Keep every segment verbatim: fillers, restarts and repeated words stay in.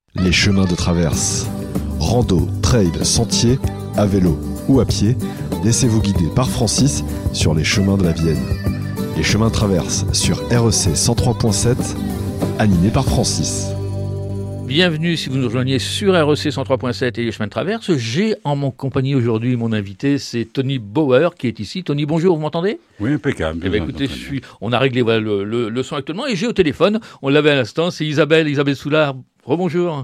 Les chemins de traverse. Rando, trail, sentier, à vélo ou à pied, laissez-vous guider par Francis sur les chemins de la Vienne. Les chemins de traverse sur R E C cent trois point sept, animé par Francis. Bienvenue si vous nous rejoignez sur R E C cent trois point sept et les chemins de traverse. J'ai en mon compagnie aujourd'hui mon invité, c'est Tony Bauer qui est ici. Tony, bonjour, vous m'entendez ? Oui, impeccable. Eh bien, écoutez, je suis, on a réglé voilà, le, le, le son actuellement et j'ai au téléphone, on l'avait à l'instant, c'est Isabelle, Isabelle Soulard. Rebonjour.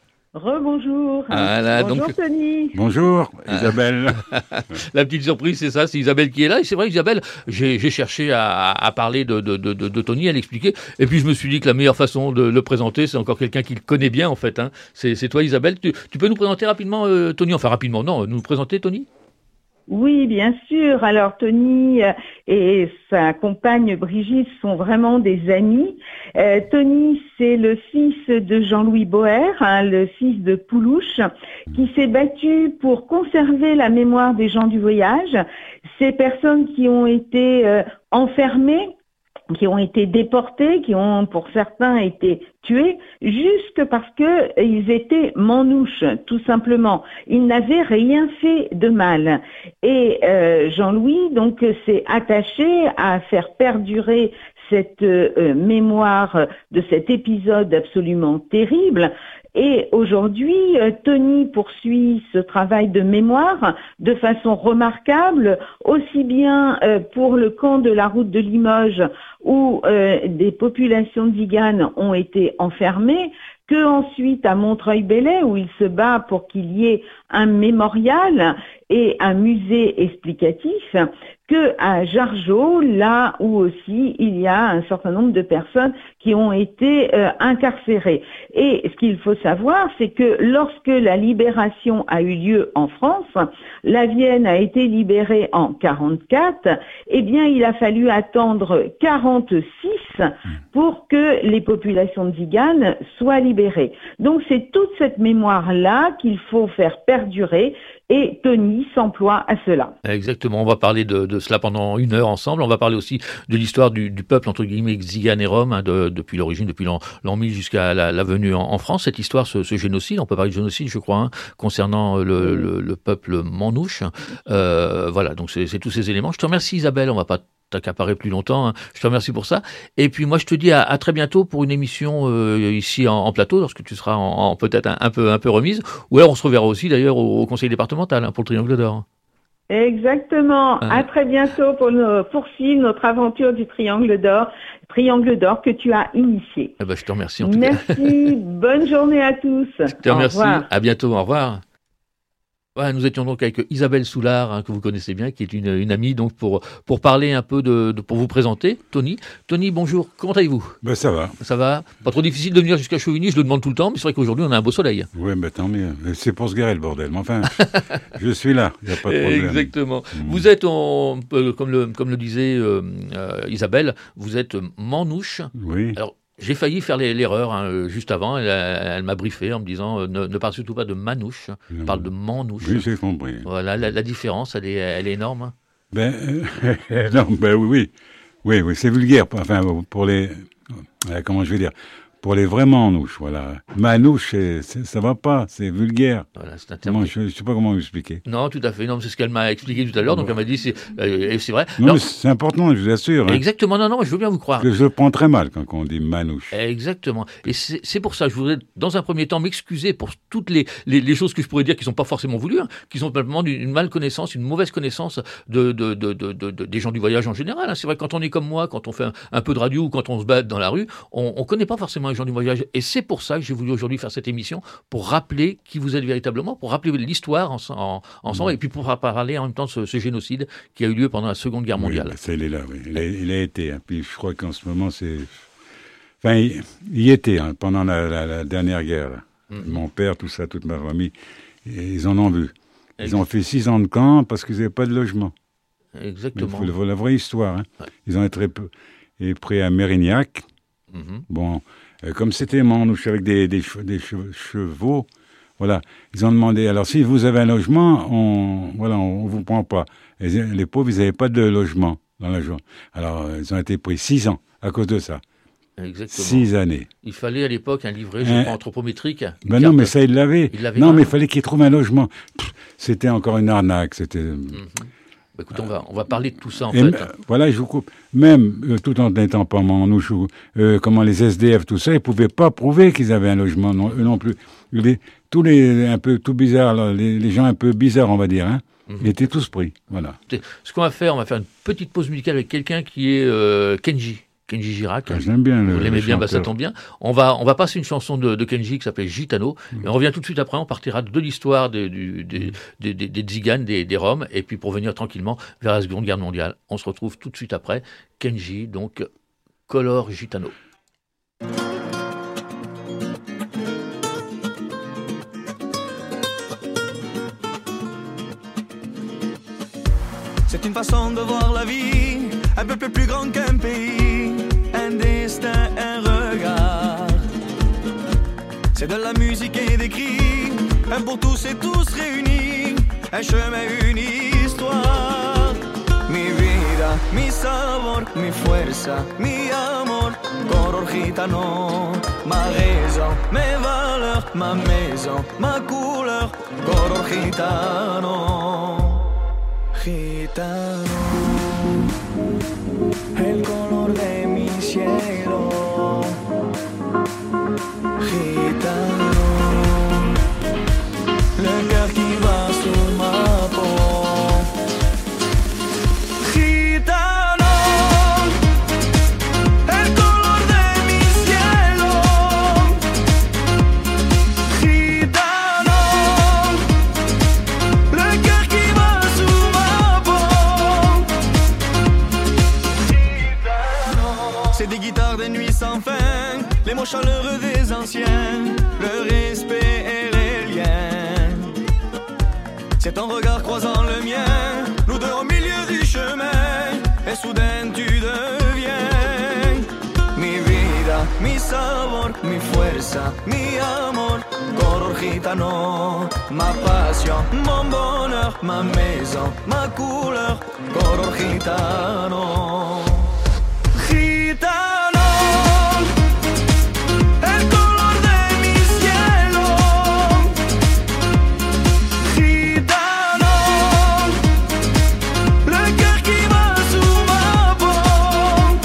Rebonjour. Voilà, Bonjour donc... Tony. Bonjour Isabelle. La petite surprise, c'est ça, c'est Isabelle qui est là. Et c'est vrai, Isabelle, j'ai, j'ai cherché à, à parler de, de, de, de Tony, à l'expliquer. Et puis je me suis dit que la meilleure façon de le présenter, c'est encore quelqu'un qui le connaît bien en fait. Hein. C'est, c'est toi Isabelle. Tu, tu peux nous présenter rapidement euh, Tony, enfin rapidement, non, nous présenter Tony ? Oui, bien sûr. Alors Tony et sa compagne Brigitte sont vraiment des amis. Euh, Tony, c'est le fils de Jean-Louis Bauer, hein, le fils de Poulouche, qui s'est battu pour conserver la mémoire des gens du voyage, ces personnes qui ont été euh, enfermées, qui ont été déportés, qui ont pour certains été tués, juste parce que ils étaient manouches, tout simplement. Ils n'avaient rien fait de mal. Et euh, Jean-Louis donc s'est attaché à faire perdurer cette euh, mémoire de cet épisode absolument terrible. Et aujourd'hui, euh, Tony poursuit ce travail de mémoire de façon remarquable, aussi bien euh, pour le camp de la route de Limoges où euh, des populations de Tziganes ont été enfermées, que ensuite à Montreuil-Bellay où il se bat pour qu'il y ait un mémorial et un musée explicatif, que à Jargeau, là où aussi il y a un certain nombre de personnes qui ont été euh, incarcérées. Et ce qu'il faut savoir, c'est que lorsque la libération a eu lieu en France, la Vienne a été libérée en quarante-quatre, eh bien il a fallu attendre quarante-six pour que les populations de Tziganes soient libérées. Donc c'est toute cette mémoire-là qu'il faut faire perdurer. Et Tony s'emploie à cela. Exactement, on va parler de, de cela pendant une heure ensemble. On va parler aussi de l'histoire du, du peuple, entre guillemets, Tzigane et Rome, hein, de, depuis l'origine, depuis l'an, l'an mille jusqu'à la, la venue en, en France. Cette histoire, ce, ce génocide, on peut parler de génocide, je crois, hein, concernant le, le, le peuple manouche. Euh, voilà, donc c'est, c'est tous ces éléments. Je te remercie Isabelle, on va pas t'accaparer plus longtemps, hein. Je te remercie pour ça. Et puis moi je te dis à, à très bientôt pour une émission euh, ici en, en plateau, lorsque tu seras en, en, peut-être un, un peu un peu remise, ou alors on se reverra aussi d'ailleurs au, au conseil départemental, hein, pour le Triangle d'Or. Exactement. Ah. À très bientôt pour nos, poursuivre notre aventure du Triangle d'Or, Triangle d'Or que tu as initié. Eh ben, je te remercie en tout Merci. cas. Merci. Bonne journée à tous. Je te remercie. À bientôt. Au revoir. Ouais, nous étions donc avec Isabelle Soulard, hein, que vous connaissez bien, qui est une, une amie, donc pour pour parler un peu de, de pour vous présenter, Tony. Tony, bonjour. Comment allez-vous ? Ben ça va. Ça va. Pas trop difficile de venir jusqu'à Chauvigny, je le demande tout le temps, mais c'est vrai qu'aujourd'hui on a un beau soleil. Oui, ben tant mieux. C'est pour se garer le bordel. Mais enfin, je suis là. Il n'y a pas de problème. Exactement. Mmh. Vous êtes, en, euh, comme le comme le disait euh, euh, Isabelle, vous êtes manouche. Oui. Alors, j'ai failli faire l'erreur hein, juste avant. Elle, elle m'a briefé en me disant euh, ne, ne parle surtout pas de manouche, non. Parle de manouche. Oui, j'ai compris. Voilà, la, la différence, elle est, elle est énorme. Hein. Ben, euh, non, ben oui, oui, oui, oui, c'est vulgaire. Enfin, pour les, euh, comment je vais dire, pour les vrais manouches, voilà. Manouche, c'est, c'est, ça va pas, c'est vulgaire. Voilà, c'est un terme. Comment, je, je sais pas comment vous expliquer. Non, tout à fait. Non, c'est ce qu'elle m'a expliqué tout à l'heure. Donc elle m'a dit, c'est, euh, c'est vrai. Non, alors, mais c'est important, je vous assure. Hein. Exactement. Non, non, je veux bien vous croire. Parce que je le prends très mal quand on dit manouche. Exactement. Et c'est, c'est pour ça que je voudrais, dans un premier temps, m'excuser pour toutes les, les, les choses que je pourrais dire qui sont pas forcément voulues, hein, qui sont simplement une malconnaissance, une mauvaise connaissance de, de, de, de, de, de des gens du voyage en général. Hein. C'est vrai que quand on est comme moi, quand on fait un, un peu de radio ou quand on se bat dans la rue, on, on connaît pas forcément les gens du voyage. Et c'est pour ça que j'ai voulu aujourd'hui faire cette émission, pour rappeler qui vous êtes véritablement, pour rappeler l'histoire en, en, ensemble, mmh. et puis pour parler en même temps de ce, ce génocide qui a eu lieu pendant la Seconde Guerre mondiale. Oui, ça, il est là, oui. Il a, il a été. Hein. Puis je crois qu'en ce moment, c'est... Enfin, il, il y était hein, pendant la, la, la dernière guerre. Mmh. Mon père, tout ça, toute ma famille, ils en ont vu. Ils Exactement. Ont fait six ans de camp parce qu'ils n'avaient pas de logement. Exactement. Il faut la vraie histoire. Hein. Ouais. Ils ont été pris à Mérignac. Mmh. Bon... Euh, comme c'était manouche avec des, des, des chevaux, voilà, ils ont demandé, alors si vous avez un logement, on voilà, on vous prend pas. Et les pauvres, ils n'avaient pas de logement dans la journée. Alors, ils ont été pris six ans à cause de ça. Exactement. Six années. Il fallait à l'époque un livret, je Un... crois, anthropométrique. Ben non, mais ça, il l'avait. Il l'avait non, pas. mais il fallait qu'il trouve un logement. Pff, c'était encore une arnaque. C'était... Mm-hmm. Bah, écoute, on va, on va parler de tout ça, en Et fait. m- voilà, je vous coupe. Même, euh, tout en n'étant pas en nous, euh, comment les S D F, tout ça, ils pouvaient pas prouver qu'ils avaient un logement, non, eux non plus. Les, tous les, un peu, tout bizarres, là, les, les gens un peu bizarres, on va dire, hein, mm-hmm. ils étaient tous pris, voilà. Ce qu'on va faire, on va faire une petite pause musicale avec quelqu'un qui est euh, Kenji. Kenji Girac. Ah, j'aime bien. Le, Vous l'aimez le bien, bah, ça tombe bien. On va, on va passer une chanson de, de Kenji qui s'appelle Gitano. Mmh. Et on revient tout de suite après. On partira de l'histoire des, des, des, des, des, des Tziganes, des, des Roms, et puis pour venir tranquillement vers la Seconde Guerre mondiale. On se retrouve tout de suite après. Kenji, donc, Color Gitano. C'est une façon de voir la vie, un peuple plus grand qu'un pays, un destin, un regard. C'est de la musique et des cris, un pour tous et tous réunis, un chemin, une histoire. Mi vida, mi sabor, mi fuerza, mi amor, color gitano. Ma raison, mes valeurs, ma maison, ma couleur, color gitano. Gitano, el color de mi cielo. Gitano, le cœur qui bat sous ma peau. Gitano, el color de mi cielo. Gitano, le cœur qui bat sous ma peau. C'est des guitares de nuit sans fin, les mots chaleureux des anciens, le respect et les liens. C'est ton regard croisant le mien, nous deux au milieu du chemin, et soudain tu deviens mi vida, mi sabor, mi fuerza, mi amor, color gitano. Ma passion, mon bonheur, ma maison, ma couleur, color gitano. Gitano, el color de mi cielo. Gitano, le cœur qui bat sous ma peau.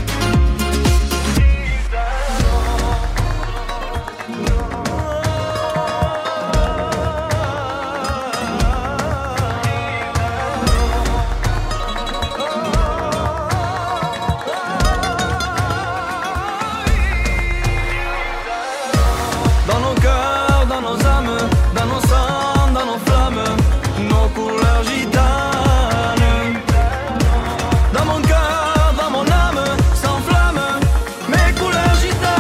Dans nos cœurs, dans nos âmes, dans nos sangs, dans nos flammes, nos couleurs gitanes. Dans mon cœur, dans mon âme, s'enflamment mes couleurs gitanes.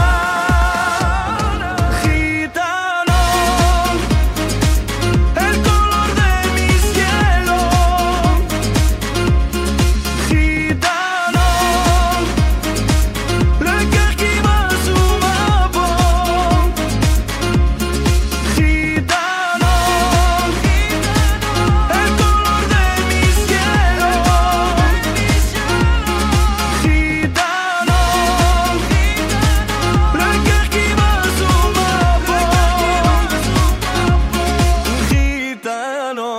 Gitano, el color de mi cielo. Gitano, le cœur qui bat sous ma peau. Gitano, el color de mi cielo. Gitano, le cœur qui bat sous ma peau. Gitano.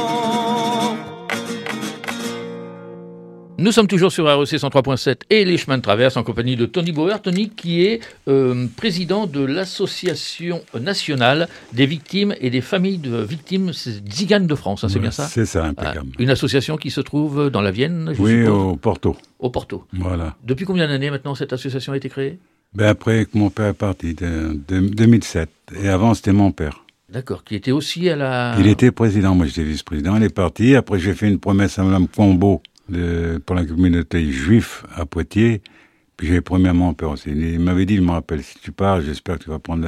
Nous sommes toujours sur R E C cent trois point sept et les chemins de traverse en compagnie de Tony Bauer. Tony qui est euh, président de l'Association nationale des victimes et des familles de victimes tziganes de France, hein, c'est Ouais, bien ça? C'est ça, Ah, impeccable. une association qui se trouve dans la Vienne, je Oui, suppose, au Porto, au Porto. voilà. Depuis combien d'années maintenant cette association a été créée? Ben après que mon père est parti, de, de, deux mille sept. Et avant, c'était mon père. D'accord, qui était aussi à la... Il était président, moi j'étais vice-président. Il est parti. Après, j'ai fait une promesse à Mme Combo de, pour la communauté juive à Poitiers. Puis j'ai promis à mon père aussi. Il m'avait dit, il me rappelle, si tu pars, j'espère que tu vas prendre la suite.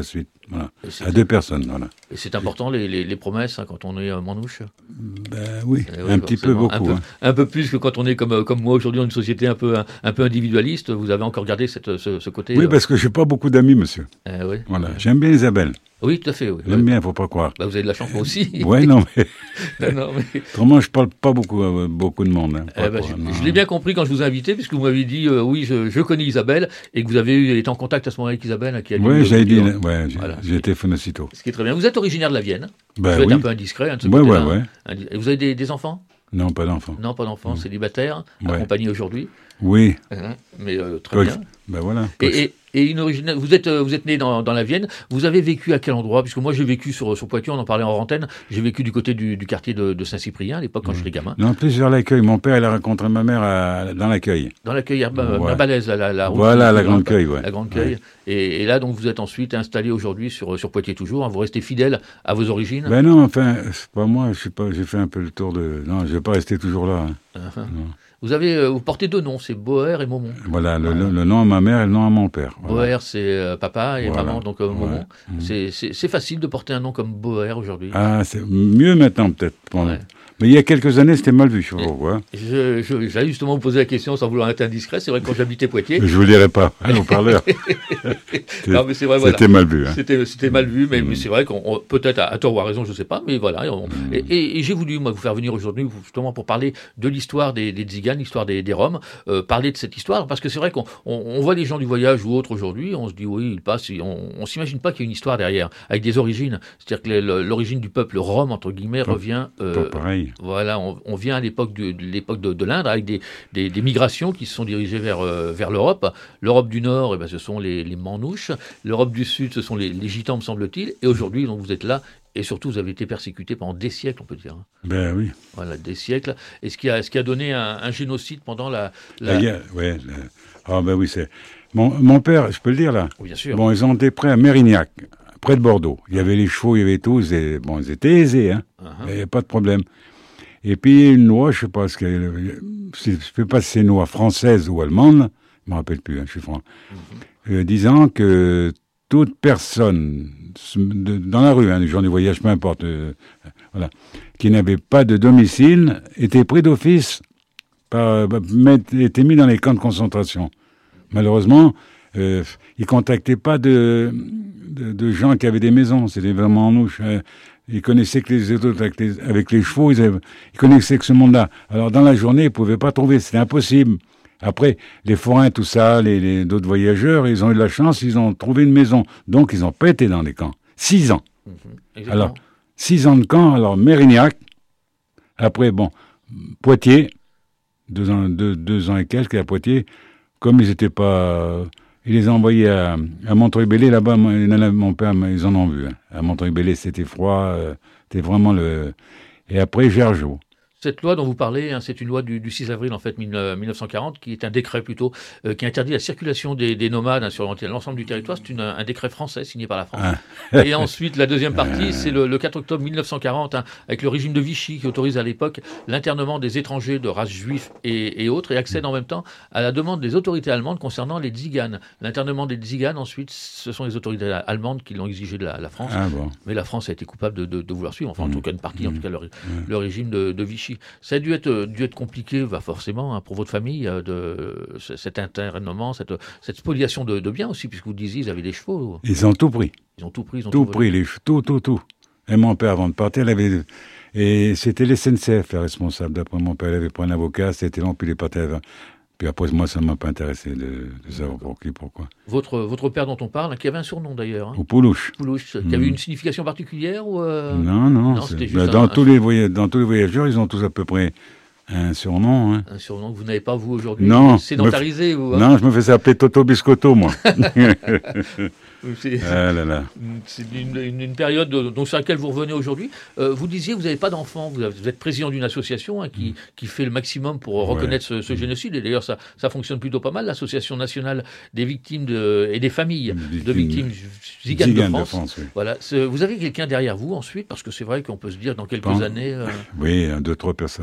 Voilà. À deux personnes, voilà. Et c'est important, les, les, les promesses, hein, quand on est euh, manouche. Ben oui, euh, un oui, petit peu, beaucoup. Un peu, hein. un peu plus que quand on est comme, comme moi aujourd'hui dans une société un peu, un, un peu individualiste. Vous avez encore gardé cette, ce, ce côté... Oui, euh... parce que je n'ai pas beaucoup d'amis, monsieur. Euh, oui. Voilà. J'aime bien Isabelle. Oui, tout à fait. Oui. J'aime oui. bien, il ne faut pas croire. Bah, vous avez de la chance, moi aussi. Oui, non, mais... non, mais... Autrement, je ne parle pas beaucoup à beaucoup de monde. Hein, eh ben, je je l'ai bien compris quand je vous ai invité, puisque vous m'avez dit, euh, oui, je, je connais Isabelle, et que vous avez eu, été en contact à ce moment avec Isabelle. Hein, qui a oui, j'avais dit, ouais, j'ai voilà. téléphoné aussitôt. Ce qui est très bien. Vous êtes originaire de la Vienne. Ben, vous êtes oui. un peu indiscret. Hein, de ce ouais, ouais, ouais, ouais. Et vous avez des, des enfants? Non, pas d'enfants. Non, pas d'enfants. Mmh. Célibataire, ouais. accompagné aujourd'hui. Oui. Hein, mais euh, très Cox. bien. Ben voilà. Et, et, et une origine... vous êtes, vous êtes né dans, dans la Vienne. Vous avez vécu à quel endroit? Puisque moi, j'ai vécu sur, sur Poitiers, on en parlait en antenne. J'ai vécu du côté du, du quartier de, de Saint-Cyprien, à l'époque, quand mmh. j'étais gamin. Non, plus vers l'accueil. Mon père, il a rencontré ma mère à, dans l'accueil. Dans l'accueil, à ouais. Balaise, la, la, la route. Voilà, la Grande Cueille, ouais. La Grande Cueille. Ouais. Et, et là, donc, vous êtes ensuite installé aujourd'hui sur, sur Poitiers toujours. Hein, vous restez fidèle à vos origines? Ben non, enfin, c'est pas moi. Je sais pas, j'ai fait un peu le tour de... Non, je vais pas rester toujours là. Hein. Uh-huh. Non. Vous avez, vous portez deux noms, c'est Boer et Momon. Voilà, le, le, le nom à ma mère et le nom à mon père. Voilà. Boer, c'est euh, papa et voilà. Maman, donc euh, Momon. Ouais. Mmh. C'est, c'est, c'est facile de porter un nom comme Boer aujourd'hui. Ah, c'est mieux maintenant peut-être. Bon. Ouais. Mais il y a quelques années, c'était mal vu, je sais pas pourquoi. Je, je, j'allais justement vous poser la question sans vouloir être indiscret. C'est vrai que quand j'habitais Poitiers... Je vous dirai pas, hein, au parleur. non, mais c'est vrai, voilà. C'était mal vu. Hein. C'était, c'était mal vu, mais, mmh. mais c'est vrai qu'on peut-être à, à tort ou à raison, je ne sais pas, mais voilà. On, mmh. et, et, et j'ai voulu moi vous faire venir aujourd'hui justement pour parler de l'histoire des, des Tziganes, l'histoire des, des Roms, euh, parler de cette histoire, parce que c'est vrai qu'on on, on voit les gens du voyage ou autres aujourd'hui, on se dit oui, ils passent, on, on s'imagine pas qu'il y a une histoire derrière, avec des origines. C'est-à-dire que l'origine du peuple Rom entre guillemets pas, revient. Euh, pas pareil. Voilà, on, on vient à l'époque de, de l'époque de, de l'Inde avec des, des, des migrations qui se sont dirigées vers, euh, vers l'Europe. L'Europe du Nord, eh ben, ce sont les, les Manouches. L'Europe du Sud, ce sont les, les Gitans, me semble-t-il. Et aujourd'hui, donc, vous êtes là. Et surtout, vous avez été persécutés pendant des siècles, on peut dire. Ben oui. Voilà, des siècles. Et ce qui a, ce qui a donné un, un génocide pendant la... la... Yeah, ouais, la... Ah ben oui, c'est... Mon, mon père, je peux le dire là? Oui, bien sûr. Bon, ils ont été près à Mérignac, près de Bordeaux. Il y avait les chevaux, il y avait tout. Ils étaient, bon, ils étaient aisés, hein. Uh-huh. Il n'y avait pas de problème. Et puis, une loi, je ne sais pas, ce que, je ne sais pas si c'est une loi française ou allemande, je ne me rappelle plus, hein, je suis franc, uh-huh. euh, disant que toute personne de, dans la rue, hein, les gens du voyage, peu importe, euh, voilà, qui n'avait pas de domicile, était pris d'office, par, était mis dans les camps de concentration. Malheureusement, euh, ils ne contactaient pas de, de, de gens qui avaient des maisons, c'était vraiment en ouche. Euh, Ils connaissaient que les autres avec les, avec les chevaux, ils, avaient, ils connaissaient que ce monde-là. Alors dans la journée, ils ne pouvaient pas trouver, c'était impossible. Après, les forains, tout ça, les, les, d'autres voyageurs, ils ont eu de la chance, ils ont trouvé une maison. Donc ils n'ont pas été dans les camps. Six ans. Mmh, alors, six ans de camp, alors Mérignac, après, bon, Poitiers, deux ans, deux, deux ans et quelques à Poitiers, comme ils n'étaient pas... Il les a envoyés à, à Montreuil-Bellay, là-bas, mon père, ils en ont vu. Hein. À Montreuil-Bellay, c'était froid, euh, c'était vraiment le... Et après, Gergeau. Cette loi dont vous parlez, hein, c'est une loi du, du six avril en fait mille neuf cent quarante, qui est un décret plutôt, euh, qui interdit la circulation des, des nomades hein, sur l'ensemble du territoire. C'est une, un décret français signé par la France. Ah. Et ensuite, la deuxième partie, c'est le, le quatre octobre mille neuf cent quarante, hein, avec le régime de Vichy qui autorise à l'époque l'internement des étrangers de race juive et, et autres, et accède en même temps à la demande des autorités allemandes concernant les Tziganes. L'internement des Tziganes, ensuite, ce sont les autorités allemandes qui l'ont exigé de la, la France. Ah bon. Mais la France a été coupable de, de, de vouloir suivre, enfin en mmh. tout cas une partie, mmh. en tout cas le, mmh. le régime de, de Vichy. Ça a dû être, dû être compliqué, bah forcément, hein, pour votre famille, euh, de, cet internement, cette, cette spoliation de, de biens aussi, puisque vous disiez, ils avaient des chevaux. Ils ont tout pris. Ils ont tout pris. Ils ont tout, tout pris, les, tout, tout, tout. Et mon père, avant de partir, il avait... Et c'était les S N C F, les responsables. D'après mon père, il avait pris un avocat, c'était long, puis il est parti avant. Puis après, moi, ça ne m'a pas intéressé de, de savoir pour qui, pourquoi. Votre, votre père dont on parle, qui avait un surnom d'ailleurs. Hein. Ou Poulouche. Poulouche, qui mmh. avait une signification particulière ou euh... Non, non. non c'était juste dans, un, tous un... Les voy... dans tous les voyageurs, ils ont tous à peu près un surnom. Hein. Un surnom que vous n'avez pas, vous, aujourd'hui. Non. Sédentarisé, vous. Hein. Non, je me faisais appeler Toto Biscotto, moi. C'est, ah là là. c'est une, une, une période de, donc sur laquelle vous revenez aujourd'hui. Euh, vous disiez que vous n'avez pas d'enfants. Vous, vous êtes président d'une association hein, qui, mmh. qui fait le maximum pour ouais. reconnaître ce, ce génocide. Et d'ailleurs, ça, ça fonctionne plutôt pas mal. L'Association nationale des victimes de, et des familles victimes, de victimes Tziganes de France. De France oui. Voilà. C'est, vous avez quelqu'un derrière vous ensuite, parce que c'est vrai qu'on peut se dire dans quelques Pen... années. Euh... Oui, deux, trois personnes. Oui.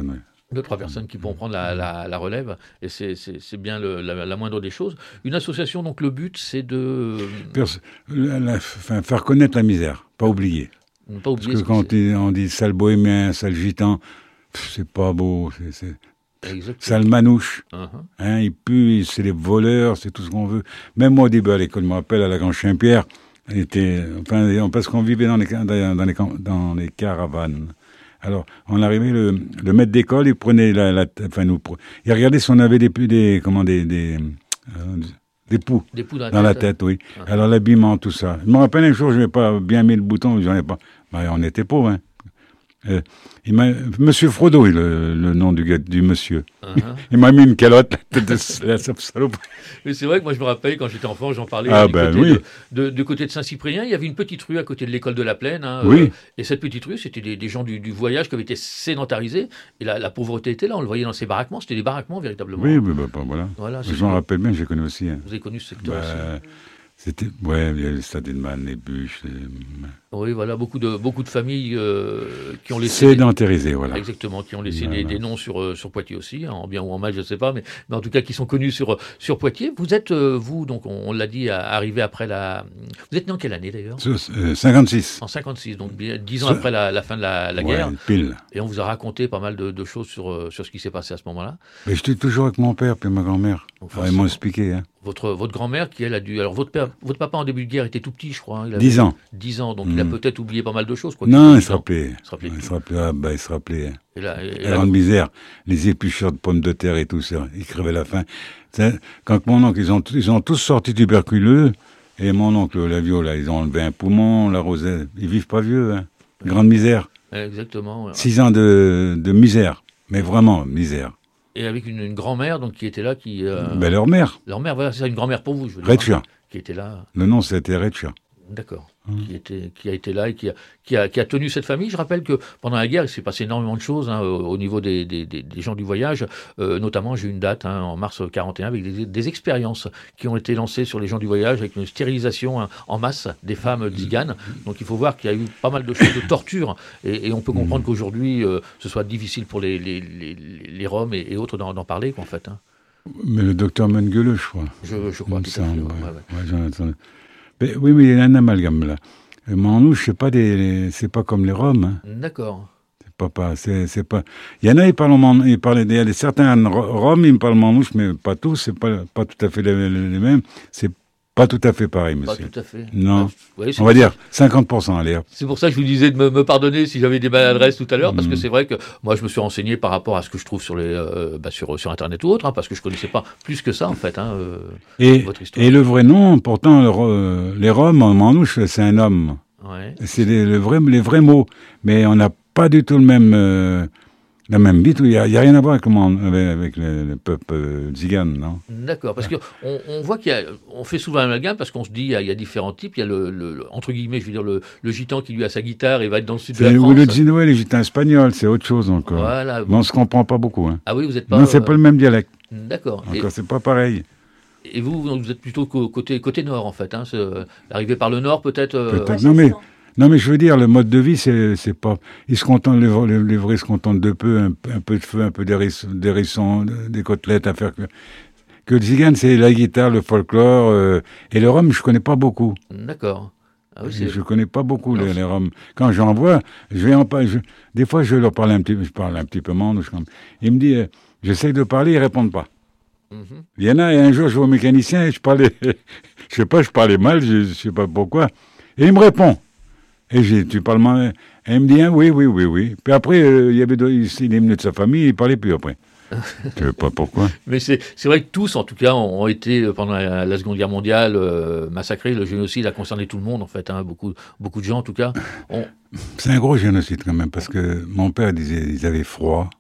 Deux, trois personnes qui pourront prendre la, la, la relève, et c'est, c'est, c'est bien le, la, la moindre des choses. Une association, donc le but, c'est de... Perce- la, la, enfin, faire connaître la misère, pas oublier. Ne pas oublier Parce que quand on, on dit sale bohémien, sale gitan, pff, c'est pas beau, c'est... c'est... Sale manouche, uh-huh. hein, il pue, c'est les voleurs, c'est tout ce qu'on veut. Même moi au début à l'école, je me rappelle à la Grande Saint-Pierre, était, enfin, parce qu'on vivait dans les, dans les, dans les caravanes. Alors, on arrivait, le, le maître d'école, il prenait la, la enfin, nous, il regardait si on avait des, des, comment, des, des, euh, des poux, des poux dans, dans la tête, oui. Uh-huh. Alors, l'habillement, tout ça. Je me rappelle un jour, je n'avais pas bien mis le bouton, j'en ai pas. Ben, on était pauvres, hein. Euh, il m'a, Monsieur Frodo, le, le nom du, gars, du monsieur. Uh-huh. Il m'a mis une calotte, la tête de la saloperie. Mais c'est vrai que moi je me rappelle quand j'étais enfant, j'en parlais ah du, ben côté oui. de, de, de côté de Saint-Cyprien, il y avait une petite rue à côté de l'école de la Plaine. Hein, oui. euh, et cette petite rue, c'était des, des gens du, du voyage qui avaient été sédentarisés. Et la, la pauvreté était là, on le voyait dans ces baraquements, c'était des baraquements véritablement. Oui, mais bah, bah, voilà. voilà je m'en rappelle bien, j'ai connu aussi. Hein. Vous avez connu ce secteur bah, aussi. C'était, ouais, il y a le Stade Edman, les bûches. Les... Oui, voilà, beaucoup de, beaucoup de familles euh, qui ont laissé... Sédentarisées, voilà. Exactement, qui ont laissé voilà. des, des noms sur, euh, sur Poitiers aussi, hein, en bien ou en mal, je ne sais pas, mais, mais en tout cas qui sont connus sur, sur Poitiers. Vous êtes, euh, vous, donc on, on l'a dit, arrivé après la... Vous êtes né en quelle année d'ailleurs ? euh, cinquante-six. En cinquante-six, donc dix ans Ce... après la, la fin de la, la ouais, guerre. Pile. Et on vous a raconté pas mal de, de choses sur, sur ce qui s'est passé à ce moment-là. Mais j'étais toujours avec mon père puis ma grand-mère. Alors, ils m'ont expliqué, hein. Votre, votre grand-mère, qui elle a dû... Alors votre père, votre papa en début de guerre était tout petit, je crois. Hein, il avait dix ans. dix ans, donc mmh. il a peut-être oublié pas mal de choses. Quoi, non, il se rappelait. Il se rappelait. Il se rappelait, ah, bah, il se rappelait. Hein. Et là, et, et la là, grande misère, les éplucheurs de pommes de terre et tout ça, ils crevaient la faim. C'est, quand mon oncle, ils ont, ils ont tous sorti tuberculeux, et mon oncle, la Viole, là, ils ont enlevé un poumon, la rosette. Ils vivent pas vieux, hein. Ouais. Grande misère. Exactement. Ouais. Six ans de, de misère, mais vraiment misère. Et avec une, une grand-mère donc qui était là, qui. Euh... Ben leur mère. Leur mère, voilà, c'est ça, une grand-mère pour vous, je veux dire. Retchia. Qui était là. Le nom, c'était Retchia. D'accord. Mmh. Qui, était, qui a été là et qui a, qui, a, qui a tenu cette famille. Je rappelle que pendant la guerre, il s'est passé énormément de choses hein, au, au niveau des, des, des, des gens du voyage. Euh, notamment, j'ai une date hein, en mars quarante et un avec des, des expériences qui ont été lancées sur les gens du voyage avec une stérilisation hein, en masse des femmes tziganes. Donc il faut voir qu'il y a eu pas mal de choses de torture et, et on peut comprendre mmh. qu'aujourd'hui, euh, ce soit difficile pour les, les, les, les Roms et, et autres d'en, d'en parler, quoi, en fait. Hein. Mais le docteur Mengele, je crois. Je, je crois, tout ça, à fait. Ouais, ouais, ouais. Ouais, mais, oui, mais il y a un amalgame là. Manouche, c'est pas des, les, c'est pas comme les Roms. Hein. D'accord. C'est pas, pas, c'est, c'est pas. Il y en a, ils parlent, ils parlent, il y a des, certains Roms, ils me parlent manouche, mais pas tous. C'est pas, pas tout à fait les, les mêmes. C'est pas tout à fait pareil, monsieur. Pas tout à fait. Non. Ouais, on va dire cinquante pour cent, allez. C'est pour ça que je vous disais de me, me pardonner si j'avais des maladresses tout à l'heure, parce mmh. que c'est vrai que moi je me suis renseigné par rapport à ce que je trouve sur les, euh, bah, sur, sur Internet ou autre, hein, parce que je connaissais pas plus que ça en fait. Hein, euh, et, votre histoire. Et le vrai nom, pourtant, le, euh, les Roms en manouche, c'est un homme. Ouais. C'est les, le vrai, les vrais mots, mais on n'a pas du tout le même. Euh, La même bite, il n'y a, a rien à voir avec, avec, avec le, le peuple euh, tzigane, non ? D'accord, parce qu'on on voit qu'il y a, on fait souvent un amalgame parce qu'on se dit il y, a, il y a différents types. Il y a le, le, le entre guillemets, je veux dire le, le gitan qui lui a sa guitare et va être dans le sud de la France. Ou le tzinoé, les gitans espagnols, c'est autre chose encore. Voilà. Mais on ne se comprend pas beaucoup. Hein. Ah oui, vous n'êtes pas. Non, c'est euh... pas le même dialecte. D'accord. Encore, et... c'est pas pareil. Et vous, vous êtes plutôt côté côté nord en fait. Hein, arrivé par le nord peut-être. Euh... Peut-être. Non mais. Non, mais je veux dire, le mode de vie, c'est, c'est pas. Ils se contentent, les, les, les vrais se contentent de peu, un, un peu de feu, un peu d'hérissons, des côtelettes à faire. Que, que le tzigane, c'est la guitare, le folklore. Euh, et le rhum, je connais pas beaucoup. D'accord. Ah oui, je connais pas beaucoup non, les, les roms. Quand j'en vois, je vais en parler. Des fois, je leur parle un petit peu, je parle un petit peu mandouche. Il me dit, euh, j'essaie de parler, ils répondent pas. Mm-hmm. Il y en a, et un jour, je vais au mécanicien et je parlais, je sais pas, je parlais mal, je, je sais pas pourquoi. Et il me répond. Et j'ai, tu parles mal. Et il me dit, hein, oui, oui, oui, oui. Puis après, euh, il y avait deux, il est venu de sa famille, il parlait plus après. Je ne sais pas pourquoi. Mais c'est, c'est vrai que tous, en tout cas, ont été, pendant la, la Seconde Guerre mondiale, euh, massacrés. Le génocide a concerné tout le monde, en fait. Hein, beaucoup, beaucoup de gens, en tout cas. On... C'est un gros génocide, quand même, parce que mon père disait qu'ils avaient froid.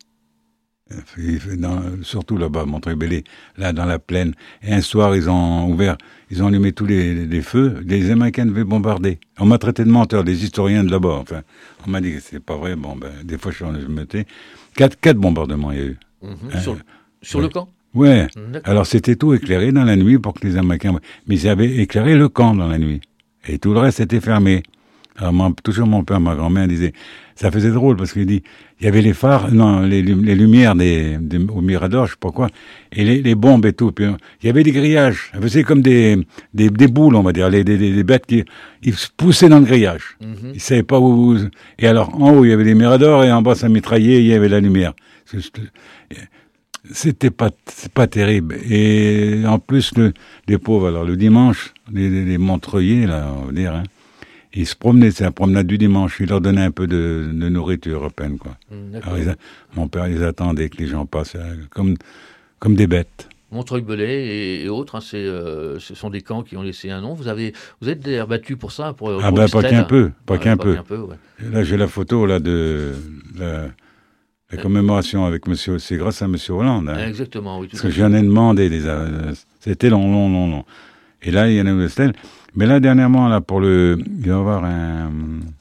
Dans, surtout là-bas, Montreuil-Bellay, là dans la plaine. Et un soir, ils ont ouvert, ils ont allumé tous les, les, les feux. Les Américains devaient bombarder. On m'a traité de menteur, des historiens de là-bas. Enfin, on m'a dit que c'est pas vrai. Bon, ben, des fois, je me mettais. Quatre, quatre bombardements, il y a eu. Mmh. Hein, sur sur ouais. le camp. Ouais. D'accord. Alors c'était tout éclairé dans la nuit pour que les Américains. Mais ils avaient éclairé le camp dans la nuit. Et tout le reste était fermé. Alors, mon, toujours mon père, ma grand-mère disait, ça faisait drôle parce qu'il dit, il y avait les phares, non, les, les lumières des, des, au Mirador, je sais pas quoi, et les, les bombes et tout. Puis, il y avait des grillages. C'est comme des, des, des boules, on va dire, les, des, des bêtes qui, ils se poussaient dans le grillage. Mm-hmm. Ils savaient pas où, et alors, en haut, il y avait les Miradors et en bas, ça mitraillait, il y avait la lumière. C'était pas, c'est pas terrible. Et en plus, le, les pauvres, alors, le dimanche, les, les, les Montreuillais, là, on va dire, hein, ils se promenaient, c'est la promenade du dimanche, ils leur donnaient un peu de, de nourriture européenne, quoi. Mmh, alors, ils, mon père, ils attendaient que les gens passent, comme, comme des bêtes. Montreuil-Bellay et, et autres, hein, c'est, euh, ce sont des camps qui ont laissé un nom. Vous avez, vous êtes d'ailleurs battu pour ça, pour. Ah ben, pas qu'un peu, pas ouais, qu'un pas peu. Qu'un peu ouais. Là, j'ai la photo, là, de la, la commémoration avec monsieur, c'est grâce à monsieur Hollande. Hein. Exactement, oui. Tout Parce que j'en ai demandé, des, c'était long, long, long, long. Et là, il y en a une stèle. Mais là, dernièrement, là, pour le, il va y avoir un,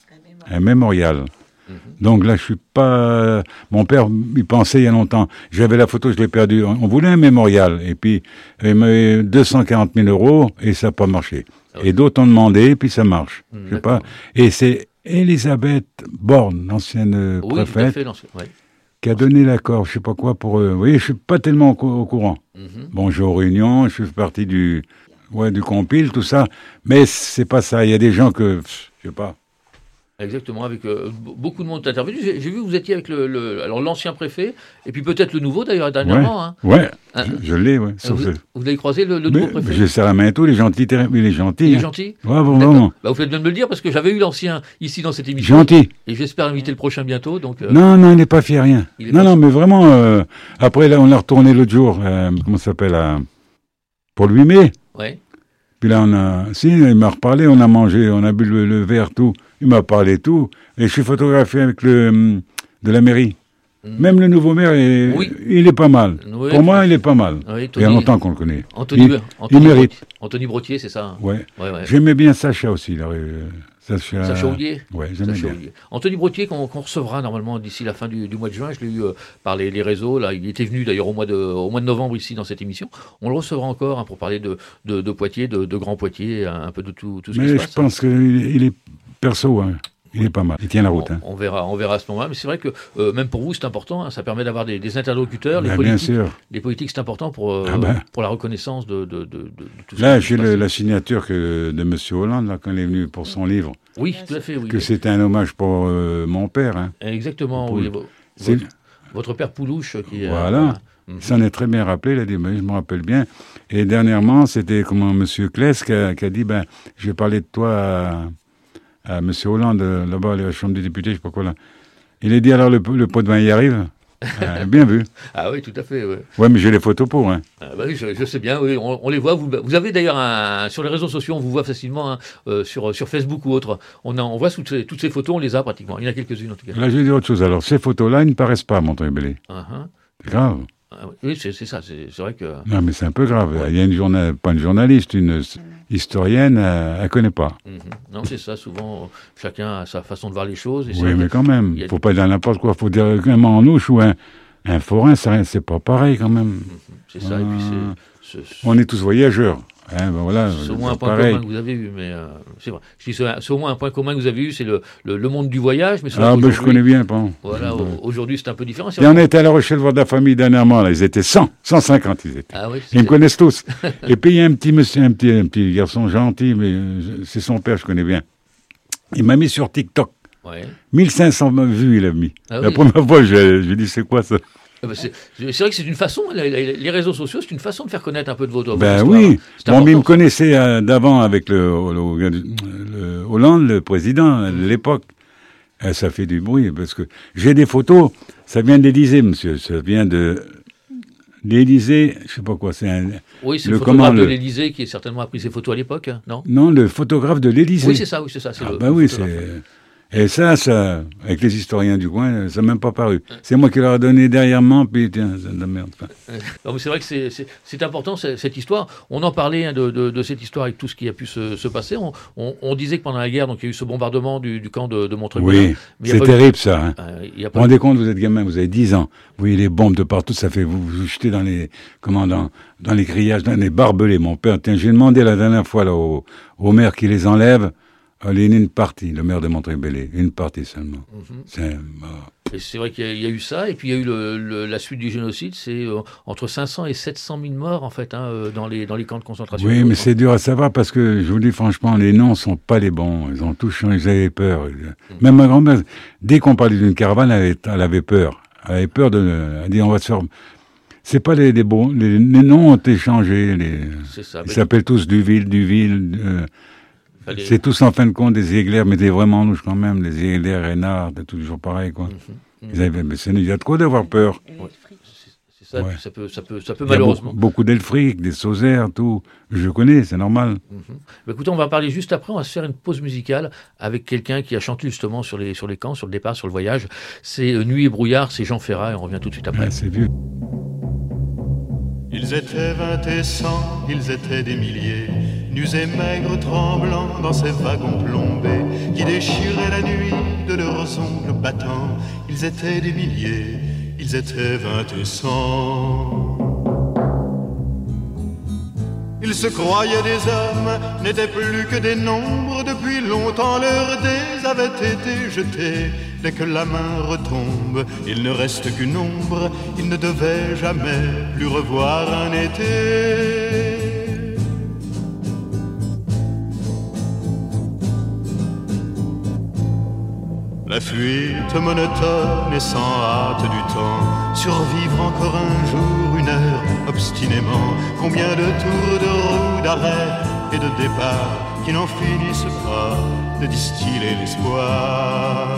un mémorial. Mm-hmm. Donc là, je suis pas, mon père, il pensait il y a longtemps, j'avais la photo, je l'ai perdue. On voulait un mémorial. Et puis, il m'avait deux cent quarante mille euros et ça n'a pas marché. Ah oui. Et d'autres ont demandé, et puis ça marche. Mm, je sais pas. Et c'est Elisabeth Borne, l'ancienne oui, préfète, fait, ouais. qui a donné l'accord, je sais pas quoi, pour eux. Vous voyez, je suis pas tellement au, au courant. Mm-hmm. Bon, je suis aux réunions, je fais partie du, ouais, du compile, tout ça, mais c'est pas ça. Il y a des gens que, je sais pas. Exactement, avec euh, beaucoup de monde intervenu. J'ai, j'ai vu que vous étiez avec le, le, alors l'ancien préfet, et puis peut-être le nouveau d'ailleurs dernièrement. Ouais, hein. ouais hein, je, je l'ai, ouais. Vous, vous l'avez croisé le, le nouveau mais, préfet? Je serre la main et tout, il est gentil, il est gentil. Il est hein. gentil. Ouais, bon, vraiment. Bah, vous faites bien de me le dire parce que j'avais eu l'ancien ici dans cette émission. Gentil. Et j'espère inviter le prochain bientôt. Donc. Euh, non, non, il n'est pas fier rien. Non, non, mais vraiment. Euh, après là, on a retourné l'autre jour. Euh, comment ça s'appelle euh, pour le huit mai. Ouais. Puis là, on a, si, il m'a reparlé, on a mangé, on a bu le, le verre, tout. Il m'a parlé tout. Et je suis photographié avec le, de la mairie. Mmh. Même le nouveau maire, est, oui. il est pas mal. Oui, Pour moi, il est pas mal. Oui, Tony, il y a longtemps qu'on le connaît. Anthony, il, Anthony il mérite. Anthony Brottier, c'est ça? Ouais. ouais, ouais. J'aimais bien Sacha aussi. Là, euh, Sacha, Sacha Oulier. Ouais, j'aimais Sacha bien. Oulier. Anthony Brottier, qu'on, qu'on recevra normalement d'ici la fin du, du mois de juin. Je l'ai eu euh, par les, les réseaux. Là, il était venu d'ailleurs au mois de, au mois de novembre ici dans cette émission. On le recevra encore hein, pour parler de, de, de Poitiers, de, de Grand Poitiers, un, un peu de tout, tout ce Mais qui se passe. passe. Mais je pense qu'il il est perso. Hein. Il est pas mal, il tient la route. On, hein. on, verra, on verra à ce moment-là, mais c'est vrai que euh, même pour vous c'est important, hein, ça permet d'avoir des, des interlocuteurs, ben, les politiques. Bien sûr. Les politiques c'est important pour, euh, ah ben. pour la reconnaissance de, de, de, de, de tout ça. Là, j'ai le, la signature que, de M. Hollande, là, quand il est venu pour son livre. Oui, tout à fait. Oui, que oui. c'était un hommage pour euh, mon père. Hein. Exactement, oui. Votre, votre père Poulouche. Qui, voilà. Euh, voilà. Il s'en est très bien rappelé, il a dit, ben, je me rappelle bien. Et dernièrement, c'était comment M. Kless qui a, qui a dit, ben, je vais parler de toi à... à M. Hollande, là-bas, à la Chambre des députés, je sais pas quoi, là. Il a dit, alors, le, le pot de vin y arrive. euh, Bien vu. Ah oui, tout à fait, oui. Ouais, mais j'ai les photos pour, hein. Ah bah oui, je, je sais bien, oui, on, on les voit. Vous, vous avez d'ailleurs, un, sur les réseaux sociaux, on vous voit facilement, hein, euh, sur, sur Facebook ou autre. On, a, on voit toutes ces, toutes ces photos, on les a pratiquement. Il y en a quelques-unes, en tout cas. Là, je vais dire autre chose. Alors, ces photos-là, ils ne paraissent pas à Montreuil-Bellay. Uh-huh. C'est grave. Ah oui, c'est, c'est ça, c'est, c'est vrai que... Non, mais c'est un peu grave. Ouais. Il y a une journal... pas une journaliste, une historienne, euh, elle ne connaît pas. Mm-hmm. Non, c'est ça, souvent, euh, chacun a sa façon de voir les choses. Et oui, mais quand même, il ne a... faut pas dire n'importe quoi. Il faut dire qu'un manouche ou un, un forain, ça, c'est pas pareil quand même. Mm-hmm. C'est ça, euh... et puis c'est, c'est... On est tous voyageurs. Hein, ben voilà, c'est au moins un point pareil. commun que vous avez eu, mais euh, c'est vrai. Je dis, c'est, c'est au moins un point commun que vous avez eu, c'est le, le, le monde du voyage. Mais ah, ben je connais bien, bon. Voilà, ouais. Aujourd'hui c'est un peu différent. Et on était à La Rochelle voir de la famille dernièrement, là, ils étaient cent, cent cinquante, ils étaient. Ah oui, ils me connaissent tous. Et puis il y a un petit monsieur, un petit, un petit garçon gentil, mais c'est son père, je connais bien. Il m'a mis sur TikTok. Ouais. mille cinq cents vues, il a mis. Ah, la oui. première fois, j'ai, j'ai dit, c'est quoi ça? C'est, c'est vrai que c'est une façon, les réseaux sociaux, c'est une façon de faire connaître un peu de votre Ben histoire. oui, bon, mais il me connaissait euh, d'avant avec le, le, le Hollande, le président, à l'époque. Euh, ça fait du bruit, parce que j'ai des photos, ça vient de l'Élysée, monsieur, ça vient de l'Élysée, je sais pas quoi, c'est un... Oui, c'est le, le photographe de l'Élysée qui certainement a pris ces photos à l'époque, non? Non, le photographe de l'Élysée. Oui, c'est ça, oui, c'est ça. C'est ah le, ben le oui, c'est... Et ça, ça, avec les historiens du coin, ça n'a même pas paru. C'est moi qui leur ai donné derrièrement, puis tiens, c'est de la merde. Enfin. Non, mais c'est vrai que c'est, c'est, c'est important, c'est, cette histoire. On en parlait hein, de, de, de cette histoire avec tout ce qui a pu se, se passer. On, on, on disait que pendant la guerre, donc il y a eu ce bombardement du, du camp de, de Montreuil. Oui, c'est terrible eu... ça. Hein. Euh, vous vous rendez eu... compte, vous êtes gamin, vous avez dix ans, vous voyez les bombes de partout, ça fait, vous vous jetez dans les, comment, dans, dans les grillages, dans les barbelés. Mon père, tiens, j'ai demandé la dernière fois là, au, au maire qui les enlève. à Lénine partie, le maire de Montrébellé, une partie seulement. Mm-hmm. C'est, bah... Et c'est vrai qu'il y a, il y a eu ça, et puis il y a eu le, le, la suite du génocide, c'est euh, entre cinq cents et sept cent mille morts, en fait, hein, euh, dans, les, dans les camps de concentration. Oui, mais c'est dur à savoir, parce que, je vous dis franchement, les noms sont pas les bons. Ils ont tous changé, ils avaient peur. Mm. Même ma grand-mère, dès qu'on parlait d'une caravane, elle avait, elle avait peur. Elle avait peur de... Elle dit, on va se faire... C'est pas les, les bons... Les, les noms ont été changés. Les, c'est ça. Ils s'appellent tous Duville, Duville... Euh, Fallait... C'est tous en fin de compte des Ziegler, mais des vraiment louches quand même, les Ziegler, Reynard, c'est toujours pareil, quoi. Mm-hmm. Ils avaient, mais c'est, il y a trop d'avoir peur. Ouais. C'est, c'est ça, ouais. ça peut, ça peut, ça peut malheureusement. Beaucoup, beaucoup d'Elfric, des Sauzères, tout. Je connais, c'est normal. Mm-hmm. Bah, écoutez, on va parler juste après, on va se faire une pause musicale avec quelqu'un qui a chanté justement sur les, sur les camps, sur le départ, sur le voyage. C'est euh, Nuit et brouillard, c'est Jean Ferrat, et on revient tout de suite après. Ouais, c'est vieux. Ils étaient vingt et cent, ils étaient des milliers, nus et maigres tremblants dans ces wagons plombés qui déchiraient la nuit de leurs ongles battants. Ils étaient des milliers, ils étaient vingt et cent. Ils se croyaient des hommes, n'étaient plus que des nombres. Depuis longtemps leurs dés avaient été jetés. Dès que la main retombe, il ne reste qu'une ombre. Ils ne devaient jamais plus revoir un été. La fuite monotone et sans hâte du temps, survivre encore un jour, une heure, obstinément. Combien de tours de roue, d'arrêt et de départ qui n'en finissent pas de distiller l'espoir.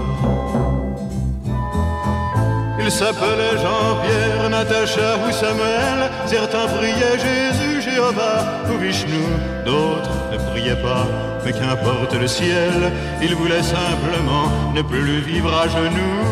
Ils s'appelaient Jean-Pierre, Natacha ou Samuel. Certains priaient Jésus, Jéhovah ou Vishnu. D'autres ne priaient pas, mais qu'importe le ciel. Ils voulaient simplement ne plus vivre à genoux.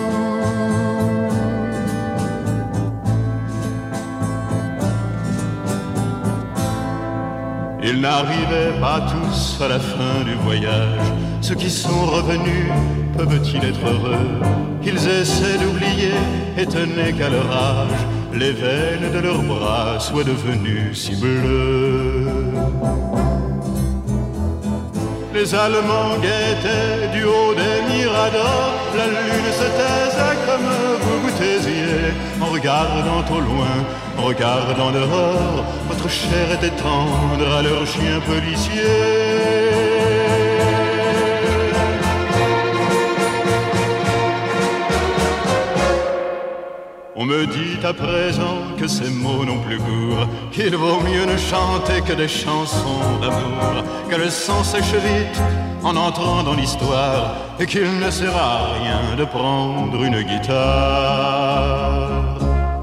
Ils n'arrivaient pas tous à la fin du voyage. Ceux qui sont revenus, peuvent-ils être heureux? Qu'ils essaient d'oublier, étonnés qu'à leur âge, les veines de leurs bras soient devenues si bleues. Les Allemands guettaient du haut des miradors. La lune se taisait comme vous vous taisiez, en regardant au loin, en regardant dehors. Votre chair était tendre à leurs chiens policiers. On me dit à présent que ces mots n'ont plus cours, qu'il vaut mieux ne chanter que des chansons d'amour, que le sang sèche vite en entrant dans l'histoire, et qu'il ne sert à rien de prendre une guitare.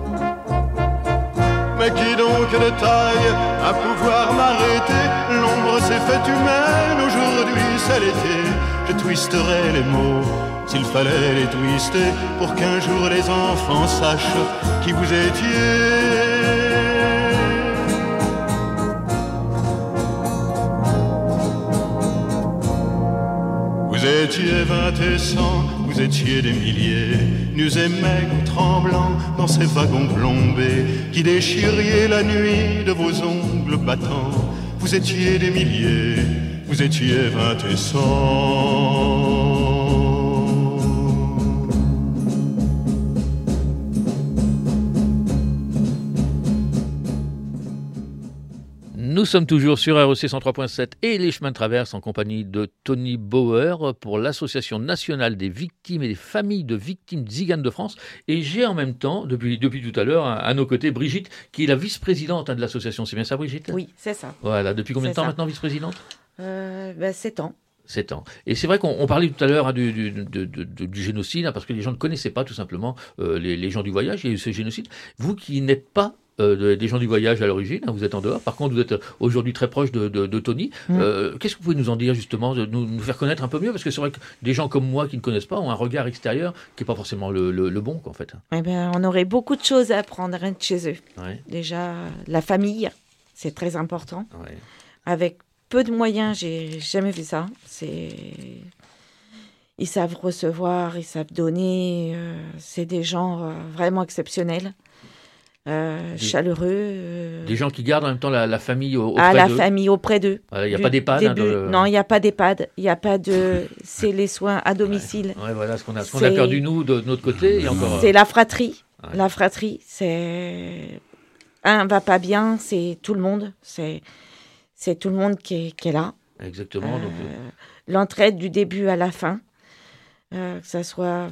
Mais qui donc de taille à pouvoir m'arrêter? L'ombre s'est faite humaine, aujourd'hui c'est l'été. Je twisterai les mots s'il fallait les twister, pour qu'un jour les enfants sachent qui vous étiez. Vous étiez vingt et cent, vous étiez des milliers, nus et maigres tremblants dans ces wagons plombés, qui déchiriez la nuit de vos ongles battants. Vous étiez des milliers, vous étiez vingt et cent. Nous sommes toujours sur R E C cent trois point sept et les chemins de traverse en compagnie de Tony Bauer pour l'Association nationale des victimes et des familles de victimes tziganes de France. Et j'ai en même temps, depuis, depuis tout à l'heure, à nos côtés, Brigitte, qui est la vice-présidente hein, de l'association. C'est bien ça, Brigitte? Oui, c'est ça. Voilà. Depuis combien c'est de temps ça. maintenant, vice-présidente? euh, ben, sept ans. sept ans. Et c'est vrai qu'on on parlait tout à l'heure hein, du, du, du, du, du génocide, hein, parce que les gens ne connaissaient pas tout simplement euh, les, les gens du voyage, il y a eu ce génocide. Vous qui n'êtes pas Euh, des gens du voyage à l'origine, hein, vous êtes en dehors. Par contre, vous êtes aujourd'hui très proche de, de, de Tony. Mmh. Euh, qu'est-ce que vous pouvez nous en dire justement, de nous, nous faire connaître un peu mieux? Parce que c'est vrai que des gens comme moi qui ne connaissent pas ont un regard extérieur qui n'est pas forcément le, le, le bon, quoi, en fait. Eh ben, on aurait beaucoup de choses à apprendre hein, de chez eux. Ouais. Déjà, la famille, c'est très important. Ouais. Avec peu de moyens, j'ai jamais vu ça. C'est... Ils savent recevoir, ils savent donner. Euh, c'est des gens euh, vraiment exceptionnels. euh, des, chaleureux. Euh, des gens qui gardent en même temps la, la famille auprès d'eux. Ah, la famille auprès d'eux. Il voilà, n'y a pas d'EHPAD hein, le... Non, il n'y a pas d'EHPAD. Il n'y a pas de... C'est les soins à domicile. Ouais, ouais voilà ce qu'on a, ce qu'on a perdu, nous, de, de notre côté. Et encore... C'est la fratrie. Ouais. La fratrie, c'est... Un va pas bien, c'est tout le monde. C'est, c'est tout le monde qui est, qui est là. Exactement. Euh, donc... L'entraide du début à la fin. Euh, que ça soit...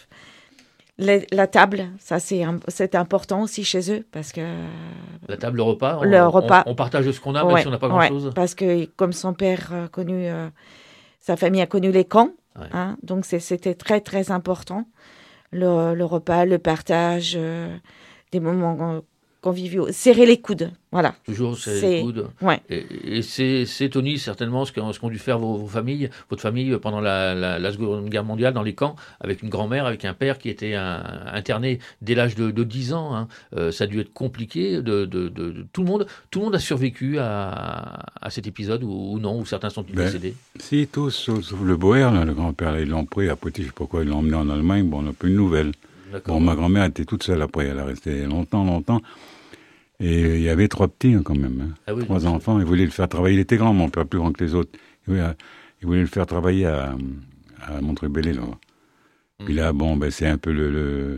La, la table, ça c'est, c'est important aussi chez eux parce que... La table, le repas, on, le repas. on, on partage ce qu'on a, ouais, même si on n'a pas grand-chose. Ouais, parce que comme son père a connu, euh, sa famille a connu les camps, ouais. hein, donc c'est, c'était très très important. Le, le repas, le partage, euh, des moments conviviaux, serrer les coudes, voilà. Toujours serrer c'est... les coudes. Ouais. Et, et c'est, c'est, Tony, certainement, ce, que, ce qu'ont dû faire vos, vos familles, votre famille pendant la, la, la Seconde Guerre mondiale dans les camps, avec une grand-mère, avec un père qui était un, interné dès l'âge de, de dix ans. Hein. Euh, ça a dû être compliqué. De, de, de, de, tout, le monde, tout le monde a survécu à, à cet épisode, ou, ou non, ou certains sont ben, décédés. Si, tous, sauf, sauf le Boer, là, le grand-père, là, ils l'ont pris à Poitiers, je ne sais pas quoi, ils l'ont emmené en Allemagne, bon, on n'a plus de nouvelles. D'accord. Bon, ma grand-mère était toute seule après, elle a resté longtemps, longtemps. Et il y avait trois petits hein, quand même, hein. ah oui, trois enfants. Il voulait le faire travailler. Il était grand, mon père, plus grand que les autres. Il voulait, il voulait le faire travailler à, à Montreuil-Bellay. Là. Mmh. Puis là, bon, ben, c'est un peu le, le,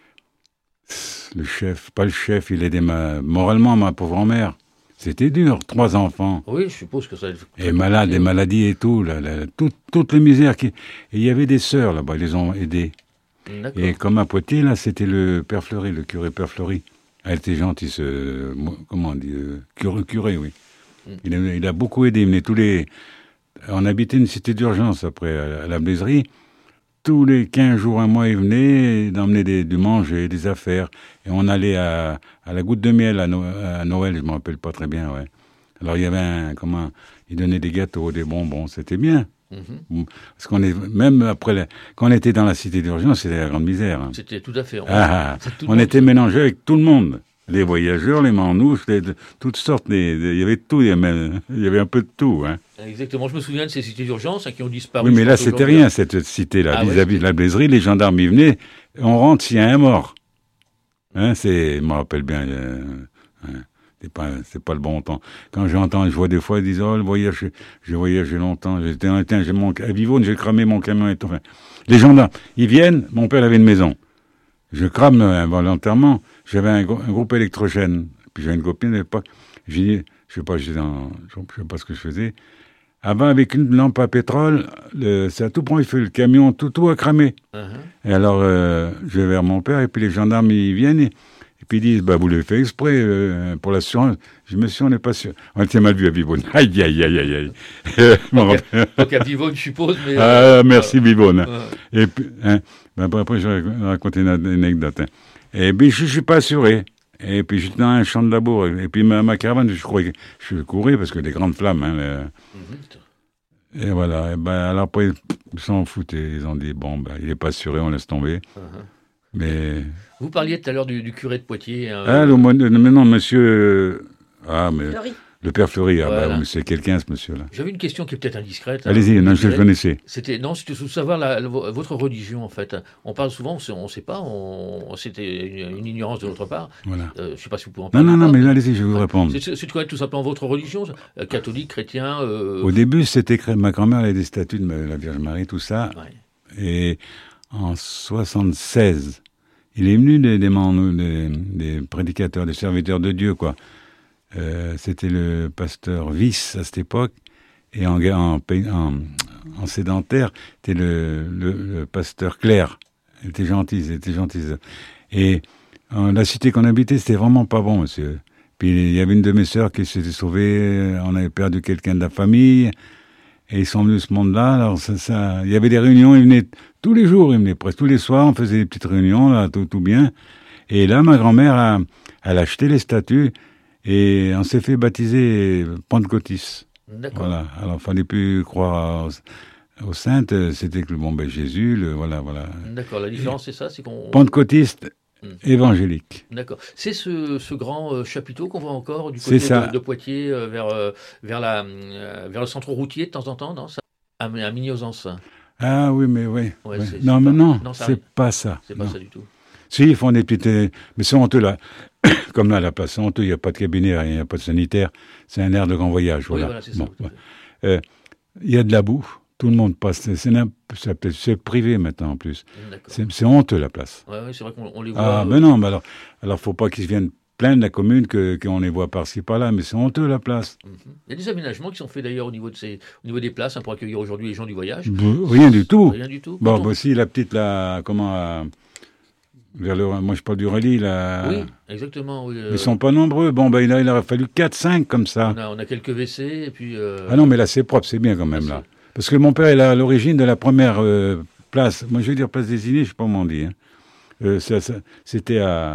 le chef, pas le chef, il aidait ma, moralement ma pauvre grand-mère. C'était dur, trois enfants. Oui, je suppose que ça... Et malades, des maladies et tout, là, là, tout, toutes les misères. Qui... Et il y avait des sœurs là-bas, ils les ont aidés. D'accord. Et comme à Poitiers, là, c'était le père Fleury, le curé père Fleury. Elle était gentille, ce, comment on dit, euh, curé, curé, oui. Mm. Il, a, il a beaucoup aidé. Il venait tous les, on habitait une cité d'urgence après, à, à la Blaiserie. Tous les quinze jours, un mois, il venait d'emmener des, du manger, des affaires. Et on allait à, à la Goutte de Miel à, no, à Noël, je ne me rappelle pas très bien, ouais. Alors il y avait un, comment, il donnait des gâteaux, des bonbons, c'était bien. Mm-hmm. Parce qu'on est, même après, la, quand on était dans la cité d'urgence, c'était la grande misère. Hein. C'était tout à fait. On, ah, on était mélangés avec tout le monde. Les voyageurs, les manouches, les, de, toutes sortes. Les, de, il y avait de tout, il y avait, il y avait un peu de tout. Hein. Exactement. Je me souviens de ces cités d'urgence hein, qui ont disparu. Oui, mais là, c'était rien, cette cité-là. Ah, vis-à-vis ouais, de la Blaiserie, les gendarmes y venaient. On rentre s'il y a un mort. Hein, c'est, je me rappelle bien. Euh, hein. C'est pas, c'est pas le bon temps. Quand j'entends, je vois des fois, ils disent, oh, le voyage, j'ai voyagé longtemps, j'étais un temps, j'ai mon, à Vivonne, j'ai cramé mon camion et tout. Enfin, les gendarmes, ils viennent, mon père avait une maison. Je crame involontairement, j'avais un, un groupe électrogène. Puis j'avais une copine à l'époque. J'ai dit, je sais pas, j'étais dans, je sais pas ce que je faisais. Avant, avec une lampe à pétrole, le, ça a tout prend, il fait le camion, tout, tout a cramé. Uh-huh. Et alors, euh, je vais vers mon père, et puis les gendarmes, ils viennent, et, Et puis ils disent, bah, vous l'avez fait exprès euh, pour l'assurance. Je me suis, on n'est pas sûr. On était mal vu à Vivonne. Aïe, aïe, aïe, aïe, aïe. donc, à, donc à Vivonne, je suppose. Mais, ah, euh, merci euh, Vivonne. Euh. Et puis, hein, ben, après, je vais raconter une anecdote. Hein. Et puis, je ne suis pas assuré. Et puis, j'étais dans un champ de labour. Et puis, ma, ma caravane, je croyais que je courais parce que des grandes flammes. Hein, les... mm-hmm. Et voilà. Et ben, alors, après, ils s'en foutaient. Ils ont dit, bon, ben, il n'est pas assuré, on laisse tomber. Uh-huh. Mais... Vous parliez tout à l'heure du, du curé de Poitiers. Hein, ah, le, mais non, monsieur... Ah, mais... Fleury. Le père Fleury, ah, voilà. bah, c'est quelqu'un, ce monsieur-là. J'avais une question qui est peut-être indiscrète. Allez-y, hein, non, je le connaissais. C'était, non, c'était de savoir la, la, votre religion, en fait. On parle souvent, on ne sait pas, on, c'était une, une ignorance de notre part. Voilà. Euh, je ne sais pas si vous pouvez en parler. Non, non, non, mais allez-y, je vais vous répondre. C'est, c'est de connaître tout simplement votre religion, euh, catholique, chrétien. Euh... Au début, c'était ma grand-mère avait des statues de la Vierge Marie, tout ça. Ouais. Et en soixante-seize, il est venu des, des, des, des prédicateurs, des serviteurs de Dieu, quoi. Euh, c'était le pasteur Wyss à cette époque, et en, en, en, en sédentaire, c'était le, le, le pasteur Claire. Il était gentil, il était gentil. Et en, la cité qu'on habitait, c'était vraiment pas bon, monsieur. Puis il y avait une de mes sœurs qui s'était sauvée, on avait perdu quelqu'un de la famille, et ils sont venus de ce monde-là. Alors ça, ça, il y avait des réunions, ils venaient tous les jours, ils venaient presque tous les soirs, on faisait des petites réunions, là, tout, tout bien. Et là, ma grand-mère a, elle a acheté les statues, et on s'est fait baptiser Pentecôtis. D'accord. Voilà. Alors, il fallait plus croire aux, aux saintes. C'était que bon, ben Jésus, le, voilà, voilà. D'accord. La différence, et c'est ça, c'est qu'on. Pentecôtiste hmm. évangélique. D'accord. C'est ce, ce grand euh, chapiteau qu'on voit encore du côté de, de Poitiers euh, vers euh, vers la euh, vers le centre routier de temps en temps, non ça, à, à Mignozance. Ah oui, mais oui. Ouais, ouais. Non, mais pas, non, non c'est pas ça. C'est pas non. ça du tout. Si, ils font des petites... Mais c'est honteux, là. comme là, la place Honteux, il n'y a pas de cabinet, il n'y a pas de sanitaire. C'est un air de grand voyage. Oui, Voilà. voilà, c'est bon, ça. Ouais. Euh, il y a de la boue. Tout le monde passe. C'est, c'est, c'est, c'est privé maintenant en plus. C'est, c'est honteux la place. Oui, ouais, c'est vrai qu'on on les voit. Ah, euh... ben non, mais alors, alors faut pas qu'ils viennent plaindre la commune que, qu'on les voit par-ci par-là, mais c'est honteux la place. Mm-hmm. Il y a des aménagements qui sont faits d'ailleurs au niveau, de ces, au niveau des places hein, pour accueillir aujourd'hui les gens du voyage. B- rien du tout. Rien du tout. Bon, bah, si la petite, là, comment, euh, vers le, moi je parle du Relais, là. Oui, exactement. Oui, euh... Ils sont pas nombreux. Bon, ben, il, il aurait fallu quatre cinq comme ça. On a, on a quelques W C et puis. Euh... Ah non, mais là c'est propre, c'est bien quand même, là. Parce que mon père est à l'origine de la première euh, place. Moi je veux dire place des Inés, je sais pas comment on dit. Hein. Euh, ça, ça, c'était à.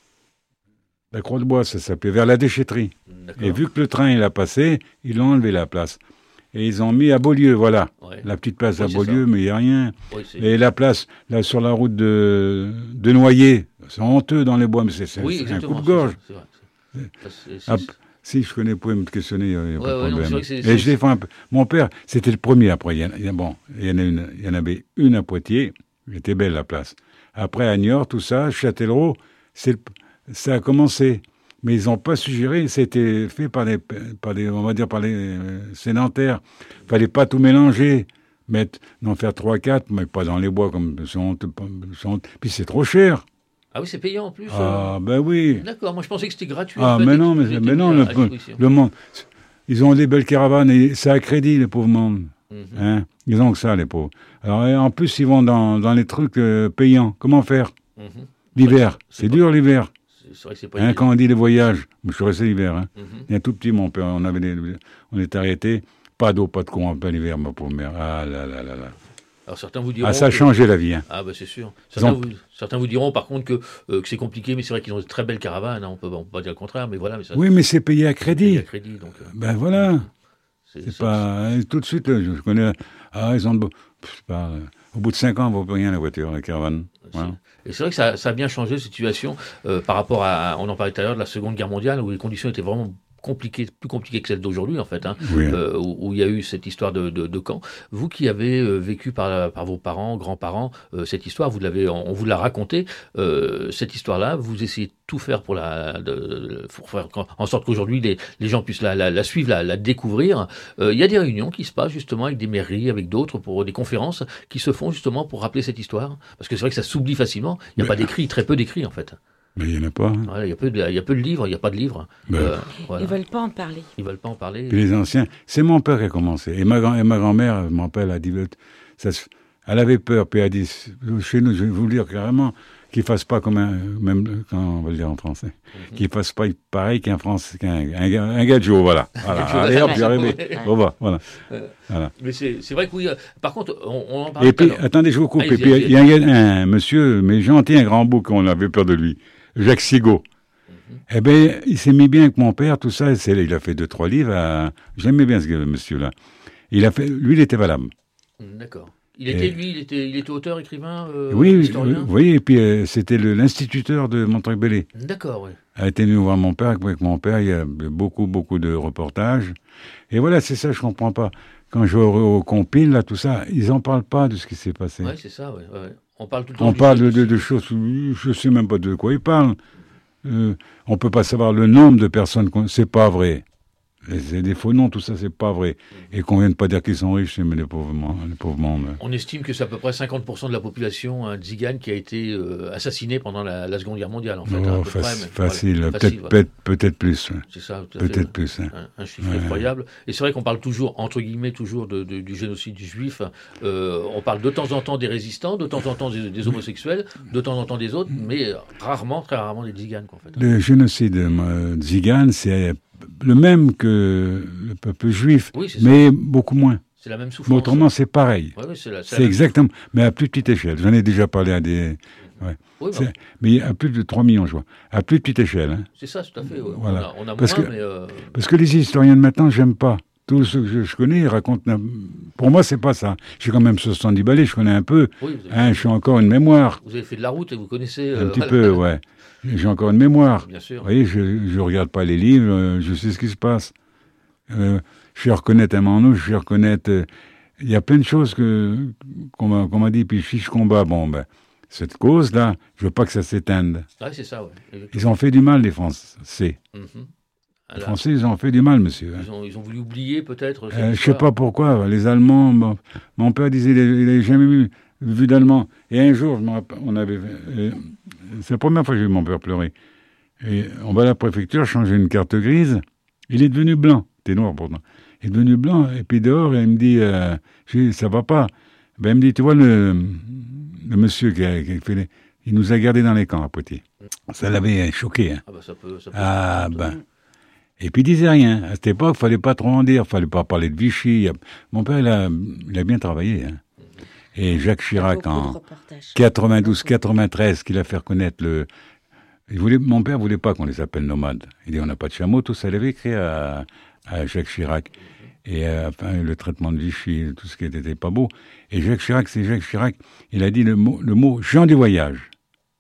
La Croix-de-Bois, ça s'appelait, vers la déchetterie. D'accord. Et vu que le train, il a passé, ils l'ont enlevé, la place. Et ils ont mis à Beaulieu, voilà. Ouais. La petite place oui, à Beaulieu, mais il n'y a rien. Oui, et la place, là, sur la route de, de Noyer, c'est honteux dans les bois, mais c'est, c'est, oui, c'est un coupe-gorge. C'est ça, c'est vrai, c'est... C'est, c'est... Ah, si, je connais, vous pouvez me questionner, il n'y a, y a ouais, pas de ouais, problème. Non, c'est, c'est, et je défends un peu. Mon père, c'était le premier après. Il y, a, il y a, bon, il y en a une, il y en avait une à Poitiers, elle était belle, la place. Après, à Niort, tout ça, Châtellerault, c'est le... Ça a commencé, mais ils n'ont pas suggéré. C'était fait par les, par les, on va dire par les euh, sédentaires. Il fallait pas tout mélanger, mettre, n'en faire trois, quatre, mais pas dans les bois comme sont, sont, puis c'est trop cher. Ah oui, c'est payant en plus. Ah euh... ben oui. D'accord. Moi je pensais que c'était gratuit. Ah en fait, mais non, mais, mais non, le, le monde. Ils ont des belles caravanes et ça a crédit les pauvres monde. Mm-hmm. Hein, ils ont que ça les pauvres. Alors en plus ils vont dans, dans les trucs euh, payants. Comment faire? Mm-hmm. L'hiver, c'est, c'est, c'est dur pas... l'hiver. C'est vrai que c'est pas hein, quand on dit les voyages, je suis resté l'hiver. Hein. Mm-hmm. Il y a tout petit, mon père, on avait des, on est arrêté, pas d'eau, pas de courant, pas l'hiver, ma pauvre mère. Ah là là là là. Alors certains vous diront. Ah, ça a changé que... la vie. Hein. Ah bah c'est sûr. Certains, vous, certains vous diront par contre que, euh, que c'est compliqué, mais c'est vrai qu'ils ont de très belles caravanes. Hein. On peut, on peut pas dire le contraire, mais voilà. Mais ça, oui, mais c'est payé à crédit. Payé à crédit, donc. Euh... Ben voilà. C'est, c'est, c'est pas c'est... tout de suite. Là, je connais. Ah, ils ont de... c'est pas. Au bout de cinq ans, on ne vaut plus rien la voiture, la caravane. Voilà. Et c'est vrai que ça, ça a bien changé cette situation euh, par rapport à, on en parlait tout à l'heure, de la Seconde Guerre mondiale, où les conditions étaient vraiment compliquées, plus compliquées que celles d'aujourd'hui, en fait, hein, oui. euh, où, où il y a eu cette histoire de, de, de camp. Vous qui avez euh, vécu par, par vos parents, grands-parents, euh, cette histoire, vous l'avez, on, on vous l'a raconté, euh, cette histoire-là, vous essayez de tout faire pour, la, de, de, pour faire en sorte qu'aujourd'hui, les, les gens puissent la, la, la suivre, la, la découvrir. Euh, il y a des réunions qui se passent justement avec des mairies, avec d'autres, pour des conférences qui se font justement pour rappeler cette histoire. Parce que c'est vrai que ça s'oublie facilement. Il n'y a mais... pas d'écrit, très peu d'écrits, en fait. Mais il n'y en a pas. Hein. Ouais, il, y a peu de, il y a peu de livres, il n'y a pas de livres. Ben, euh, voilà. Ils ne veulent pas en parler. Ils ne veulent pas en parler. Puis les anciens, c'est mon père qui a commencé. Et ma, grand, et ma grand-mère, mon père, elle a dit, ça, elle avait peur, puis elle a dit, chez nous, je vais vous le dire carrément, qu'il ne fasse pas comme un, même quand on va le dire en français, mm-hmm. qu'il ne fasse pas pareil qu'un français, qu'un un, un gadjo, voilà. voilà. Allez hop, j'ai arrivé. Bon, bah, voilà. Euh, voilà. Mais c'est, c'est vrai que oui, euh, par contre, on, on en parle. Et puis, attendez, je vous coupe. Allez, et puis, il y a un, un monsieur, mais gentil, un grand bouc, on avait peur de lui. Jacques Sigaud. Mm-hmm. Eh bien, il s'est mis bien avec mon père, tout ça. C'est, il a fait deux, trois livres. À... J'aimais bien ce monsieur-là. Il a fait, lui, il était valable. D'accord. Il était, et... lui, il était, il était auteur, écrivain, euh, oui, historien. Oui, oui, et puis euh, c'était le, l'instituteur de Montreuil-Bellay. D'accord, oui. Il a été venu voir mon père. Avec mon père, il y a beaucoup, beaucoup de reportages. Et voilà, c'est ça, je comprends pas. Quand je vais au, au compile, là, tout ça, ils n'en parlent pas de ce qui s'est passé. Oui, c'est ça, oui. Ouais. On parle tout le temps. On parle de, de, de choses, je ne sais même pas de quoi ils parlent. Euh, on ne peut pas savoir le nombre de personnes, c'est pas vrai. C'est des faux noms, tout ça, c'est pas vrai. Et qu'on vienne pas dire qu'ils sont riches, mais les pauvres, les pauvres mondes. On estime que c'est à peu près cinquante pour cent de la population hein, tzigane qui a été euh, assassinée pendant la, la Seconde Guerre mondiale, en fait. Oh, hein, faci- près, mais, facile, voilà, peut-être, facile, peut-être, voilà. peut-être plus. Ouais. C'est ça, peut-être fait, plus. Hein. Un, un chiffre ouais. effroyable. Et c'est vrai qu'on parle toujours, entre guillemets, toujours de, de, du génocide juif. Euh, on parle de temps en temps des résistants, de temps en temps des, des homosexuels, de temps en temps des autres, mais rarement, très rarement des tziganes. Quoi, en fait. Le génocide euh, tzigane, c'est le même que le peuple juif, oui, mais ça. beaucoup moins. C'est la même souffrance. Mais autrement, c'est pareil. Ouais, oui, c'est la, c'est c'est la exactement, même... mais à plus petite échelle. J'en ai déjà parlé à des... Ouais. Oui, bah... Mais à plus de trois millions, je vois. À plus petite échelle. Hein. C'est ça, tout à fait. Ouais. Voilà. On a, on a parce moins, que, mais... Euh... Parce que les historiens de maintenant, j'aime pas. Tous ceux que je, je connais, ils racontent... Pour moi, c'est pas ça. J'ai quand même soixante-dix balais, je connais un peu. Oui, hein, je suis encore une mémoire. Vous avez fait de la route et vous connaissez... Euh... Un petit peu, ouais. J'ai encore une mémoire. Bien sûr. Vous voyez, je ne regarde pas les livres, euh, je sais ce qui se passe. Euh, je sais reconnaître un manouche, je sais reconnaître... Il euh, y a plein de choses que, qu'on, m'a, qu'on m'a dit, puis fiche combat, bon, ben, cette cause-là, je veux pas que ça s'éteigne. Ouais, c'est ça, ouais. Ils ont fait du mal, les Français. Mm-hmm. Les Français, ils ont fait du mal, monsieur. Ils ont, ils ont voulu oublier, peut-être. Euh, je sais pas pourquoi. Les Allemands, bon, mon père disait qu'il n'avait jamais vu, vu d'Allemand. Et un jour, on avait, euh, c'est la première fois que j'ai vu mon père pleurer. Et on va à la préfecture changer une carte grise. Il est devenu blanc. T'es noir pourtant. Il est devenu blanc. Et puis dehors, il me dit, euh, je dis, ça va pas. Ben, il me dit, tu vois, le, le monsieur qui a, qui a fait les, il nous a gardés dans les camps à Poitiers. Ça l'avait choqué. Hein. Ah, bah, ça peut, ça peut ah ben. Et puis il disait rien. À cette époque, il fallait pas trop en dire, il fallait pas parler de Vichy. Mon père, il a, il a bien travaillé. Hein. Et Jacques Chirac, en quatre-vingt-douze quatre-vingt-treize, qu'il a fait reconnaître le... Il voulait, mon père voulait pas qu'on les appelle nomades. Il dit, on n'a pas de chameau, tout ça. Il avait écrit à, à Jacques Chirac. Et euh, enfin, le traitement de Vichy, tout ce qui n'était pas beau. Et Jacques Chirac, c'est Jacques Chirac, il a dit le mot, le mot « gens du voyage ».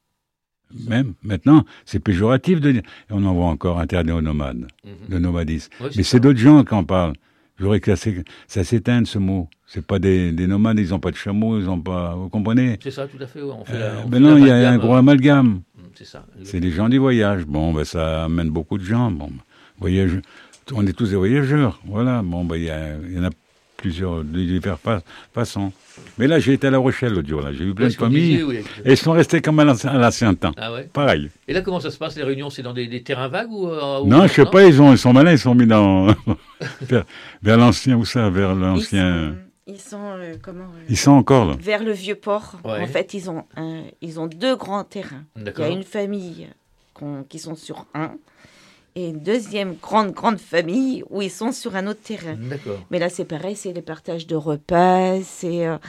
Même, maintenant, c'est péjoratif de dire... Et on en voit encore interdit aux nomades, mm-hmm. le nomadisme. Ouais, Mais c'est d'autres gens qui en parlent. Je voudrais que ça, ça s'éteigne, ce mot. C'est pas des, des nomades, ils n'ont pas de chameau, ils n'ont pas... Vous comprenez? C'est ça, tout à fait. Ouais. On fait euh, la, on ben fait non, il y a un gros amalgame. C'est ça. C'est des gens du voyage. Bon, ben ça amène beaucoup de gens. Bon, voyage... On est tous des voyageurs. Voilà. Bon, ben il y, y en a plusieurs, de diverses fa- façons. Mais là, j'ai été à La Rochelle l'autre jour. Là. J'ai vu plein de familles. Disait, oui, et ils sont restés comme à l'ancien temps. Ah ouais. Pareil. Et là, comment ça se passe, les réunions? C'est dans des, des terrains vagues ou, euh, Non, ou... je sais pas. Ils, ont, ils sont malins. Ils sont mis dans... vers, vers l'ancien, où ça? Vers l'ancien... Ils sont, ils sont euh, comment euh, Ils sont encore là. Vers le Vieux-Port. Ouais. En fait, ils ont, un, ils ont deux grands terrains. D'accord. Il y a une famille qui sont sur un. Et une deuxième grande, grande famille où ils sont sur un autre terrain. D'accord. Mais là, c'est pareil, c'est les partages de repas, c'est... Euh,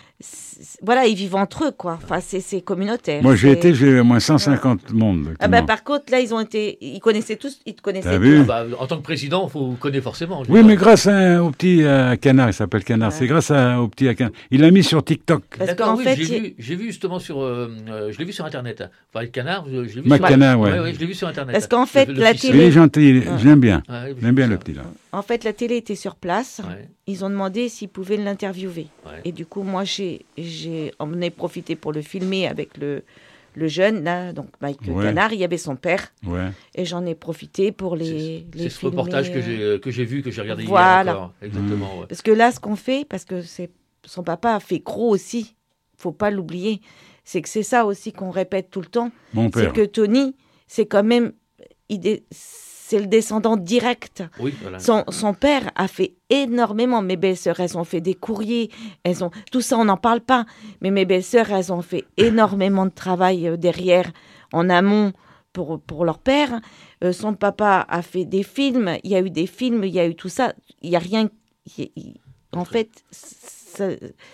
voilà, ils vivent entre eux, quoi. Enfin, c'est, c'est communautaire. Moi, j'ai c'est... été, j'ai au moins cent cinquante ouais. monde. Ah ben, par contre, là, ils ont été... Ils connaissaient tous, ils te connaissaient T'as tous. vu ah bah, en tant que président, il faut vous connaître forcément. Oui, dire. Mais grâce à, au petit euh, Canard, il s'appelle Canard, ouais. C'est grâce à, au petit Canard. Il l'a mis sur TikTok. Parce D'accord, qu'en oui, fait... J'ai, il... vu, j'ai vu justement sur... Euh, je l'ai vu sur Internet. Enfin, le Canard, je, je l'ai vu Mac sur... Canard, ouais. Ouais, ouais, je l'ai vu sur Internet. Parce qu'en fait, le, le la fils, télé... Il est gentil, ouais. Je l'aime bien. Ouais, je l'aime bien, le petit, là. En fait, la télé était sur place. Ouais. Ils ont demandé s'ils pouvaient l'interviewer. Ouais. Et du coup, moi, j'ai, j'ai en ai profité pour le filmer avec le, le jeune, là, donc Mike ouais. Canard. Il y avait son père. Ouais. Et j'en ai profité pour les, c'est, les c'est ce filmer. reportage que j'ai, que j'ai vu, que j'ai regardé voilà. hier encore. Exactement. Mmh. Ouais. Parce que là, ce qu'on fait, parce que c'est, son papa a fait gros aussi, faut pas l'oublier, c'est que c'est ça aussi qu'on répète tout le temps. Mon père. C'est que Tony, c'est quand même... Il est, c'est le descendant direct. Oui, voilà. Son, son père a fait énormément. Mes belles-sœurs, elles ont fait des courriers. Elles ont, tout ça, on n'en parle pas. Mais mes belles-sœurs, elles ont fait énormément de travail euh, derrière, en amont, pour, pour leur père. Euh, son papa a fait des films. Il y a eu des films, il y a eu tout ça. Il n'y a rien... Il, il, en fait, ça,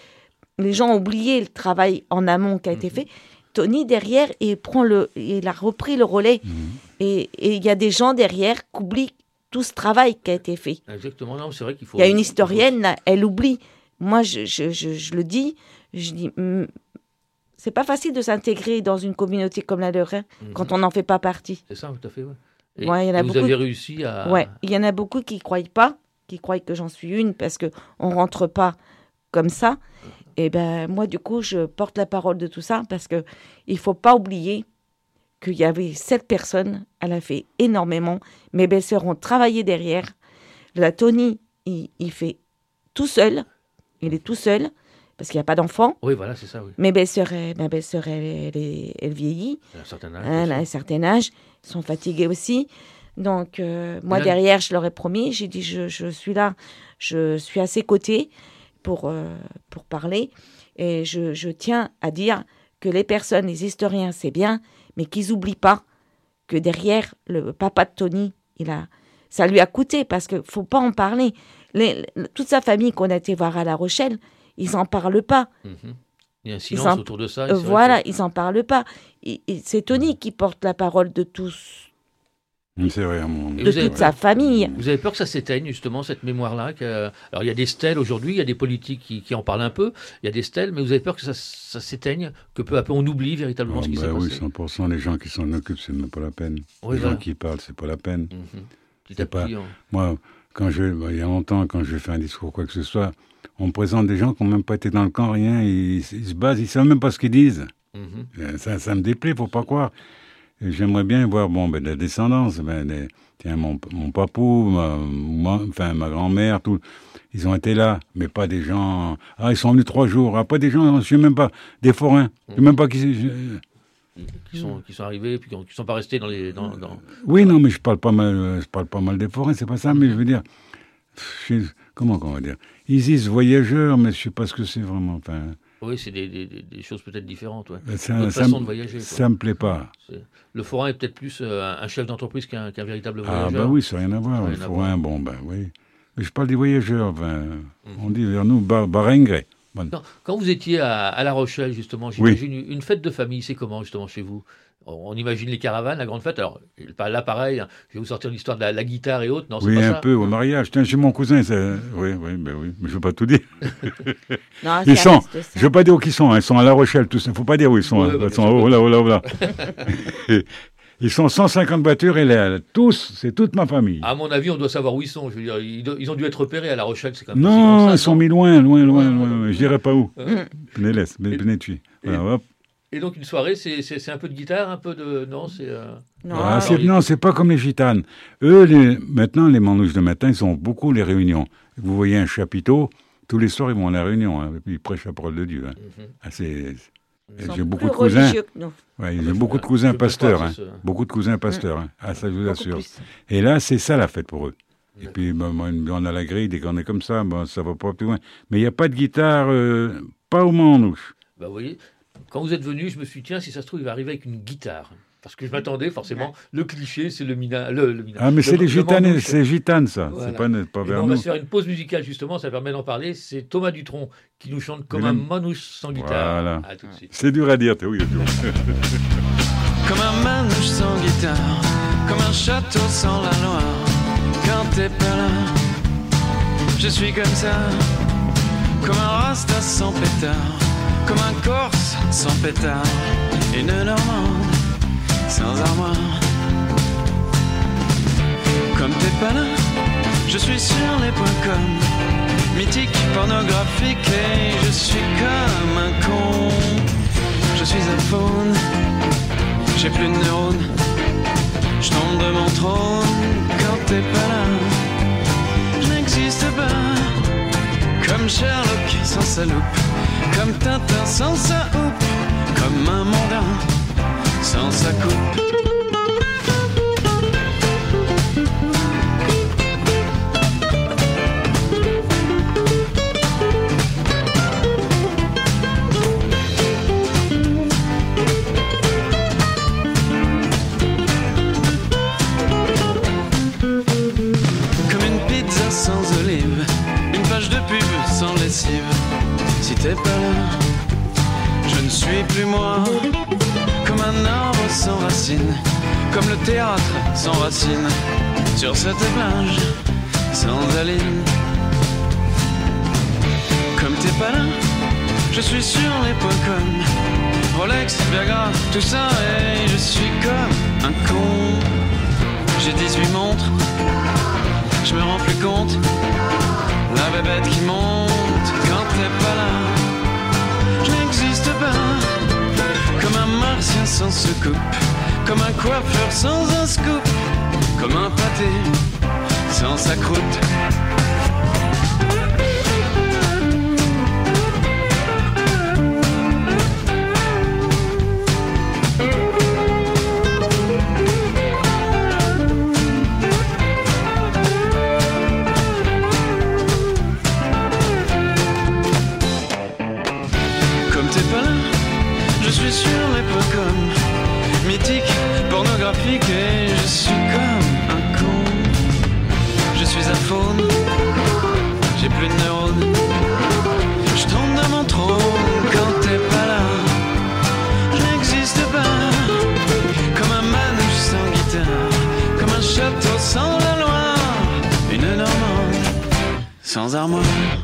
les gens ont oublié le travail en amont qui a été fait. Tony, derrière, il, prend le, il a repris le relais. Mmh. Et il y a des gens derrière qui oublient tout ce travail qui a été fait. Exactement, non, c'est vrai qu'il faut... Il y a une historienne, là, elle oublie. Moi, je, je, je, je le dis, je dis, mm, c'est pas facile de s'intégrer dans une communauté comme la leur, hein, mmh. quand on n'en fait pas partie. C'est ça, tout à fait, ouais. Et, ouais, y en a et vous beaucoup... avez réussi à... Ouais, il y en a beaucoup qui ne croient pas, qui croient que j'en suis une, parce qu'on ne rentre pas comme ça. Et ben moi, du coup, je porte la parole de tout ça, parce qu'il ne faut pas oublier qu'il y avait sept personnes, elle a fait énormément. Mes belles-sœurs ont travaillé derrière. La Tony, il, il fait tout seul. Il est tout seul, parce qu'il n'y a pas d'enfant. Oui, voilà, c'est ça, oui. Mes belles-sœurs, elle, ma belle-sœur, elle, elle, elle vieillit. Elle a un certain âge. Elle a un certain âge. Ils sont fatigués aussi. Donc, euh, moi, là, derrière, je leur ai promis. J'ai dit, je, je suis là. Je suis à ses côtés pour, euh, pour parler. Et je, je tiens à dire que les personnes, les historiens, c'est bien, mais qu'ils n'oublient pas que derrière, le papa de Tony, il a, ça lui a coûté, parce qu'il ne faut pas en parler. Les, toute sa famille qu'on a été voir à La Rochelle, ils n'en parlent pas. Mmh. Il y a un silence en, autour de ça. Euh, voilà, que... ils n'en parlent pas. Et, et c'est Tony qui porte la parole de tous. C'est vrai, mon... de toute avez, sa famille. Vous avez peur que ça s'éteigne, justement, cette mémoire-là que... Alors, il y a des stèles aujourd'hui, il y a des politiques qui, qui en parlent un peu, il y a des stèles, mais vous avez peur que ça, ça s'éteigne, que peu à peu on oublie véritablement oh, ce qui bah s'est oui, passé? cent pour cent, les gens qui s'en occupent, c'est même pas la peine. Oui, les voilà. gens qui parlent, c'est pas la peine. Mmh. C'est pas... on... Moi, quand je... bah, il y a longtemps, quand je fais un discours, quoi que ce soit, on me présente des gens qui n'ont même pas été dans le camp, rien, ils, ils se basent, ils ne savent même pas ce qu'ils disent. Mmh. Mm-hmm. Ça, ça me déplaît, faut pas croire. Et j'aimerais bien voir bon, ben, la descendance. Ben, les, tiens, mon, mon papou, ma, ma, enfin, ma grand-mère, tout, ils ont été là, mais pas des gens... Ah, ils sont venus trois jours. Ah, pas des gens, je sais même pas, des forains. Mm-hmm. Je sais même pas qui... Je, Qui sont, qui sont arrivés puis qui ne sont pas restés dans les... Dans, dans... Oui, non, mais je parle pas mal, je parle pas mal des forains, c'est pas ça, mais je veux dire... Je, comment on va dire? Ils disent voyageurs, mais je sais pas ce que c'est vraiment. Enfin... Oui, c'est des, des, des choses peut-être différentes. Ouais. Ça, D'autres ça, façons me, de voyager. Ça me plaît pas. C'est... Le forain est peut-être plus euh, un chef d'entreprise qu'un, qu'un véritable ah, voyageur. Ah bah oui, ça n'a rien à voir. Le forain, bon, ben oui. Mais je parle des voyageurs. Ben, mm-hmm. On dit vers nous, bar, baringré. Bon. Quand, quand vous étiez à, à La Rochelle, justement, j'imagine oui. une fête de famille, c'est comment, justement, chez vous? On imagine les caravanes, la grande fête. Alors là, pareil, hein, je vais vous sortir l'histoire de la, la guitare et autres. Non, c'est oui, pas un ça. peu au mariage. Tiens, chez mon cousin, c'est... oui, oui, ben oui, mais je ne veux pas tout dire. Non, ils sont, je ne veux pas dire où ils sont. Hein. Ils sont à La Rochelle, tous. Il ne faut pas dire où ils sont. Ouais, hein. bah, ils sont oh là, oh là, oh là. Ils sont cent cinquante voitures et là, tous, c'est toute ma famille. À mon avis, on doit savoir où ils sont. Je veux dire, ils, do- ils ont dû être repérés à La Rochelle. C'est quand même non, ça, ils sont non mis loin, loin, loin, loin. loin. Je ne dirais pas où. Venez, laisse, venez tuer. Voilà, hop. Et donc une soirée, c'est, c'est, c'est un peu de guitare, un peu de... Non, c'est... Euh... Non, ah, c'est... non, c'est pas comme les gitanes. Eux, les... maintenant, les manouches de matin, ils ont beaucoup les réunions. Vous voyez un chapiteau, tous les soirs, ils vont à la réunion. Hein, et puis ils prêchent la parole de Dieu. Hein. Mm-hmm. Ah, c'est... J'ai beaucoup de cousins. Ouais, j'ai beaucoup de cousins pasteurs. Hein. Beaucoup de cousins pasteurs. Hein. Ah, ça, je vous assure. Et là, c'est ça la fête pour eux. Et puis, ben, on a la grille, dès qu'on est comme ça, ben, ça va pas plus loin. Mais il n'y a pas de guitare, euh, pas au manouche. Bah, vous voyez, quand vous êtes venu, je me suis dit, tiens, si ça se trouve, il va arriver avec une guitare. Parce que je m'attendais, forcément, le cliché, c'est le mina. Le, le mina ah, mais le, c'est les gitanes, c'est gitane, ça. Voilà. C'est pas, pas vers on nous. va se faire une pause musicale, justement, ça permet d'en parler. C'est Thomas Dutronc qui nous chante comme un manouche sans guitare. Voilà. À tout de suite. C'est dur à dire, oui. Comme un manouche sans guitare, comme un château sans la Loire. Quand t'es pas là, je suis comme ça. Comme un rasta sans pétard, comme un corse sans pétard. Une normande sans armoire. Comme t'es pas là, je suis sur les points com, mythique, pornographique, et je suis comme un con. Je suis un faune, j'ai plus de neurones, je tombe de mon trône. Quand t'es pas là, je n'existe pas. Comme Sherlock sans sa loupe, comme Tintin sans sa houppe, comme un mondain sans sa coupe. Comme une pizza sans olive, une page de pub sans lessive. Si t'es pas là, je ne suis plus moi. Comme un arbre sans racines, comme le théâtre sans racines, sur cette plage sans aline. Comme t'es pas là, je suis sur les points com, Rolex, Viagra, tout ça, et je suis comme un con. J'ai dix-huit montres, je me rends plus compte, la bébête qui monte. Quand t'es pas là, je n'existe pas. Comme un martien sans soucoupe, comme un coiffeur sans un scoop, comme un pâté sans sa croûte. Je suis sur les points com, mythique, pornographique, et je suis comme un con. Je suis un faune, j'ai plus de neurones, je tombe dans mon trône. Quand t'es pas là, je n'existe pas. Comme un manouche sans guitare, comme un château sans la Loire, une Normande sans armoire.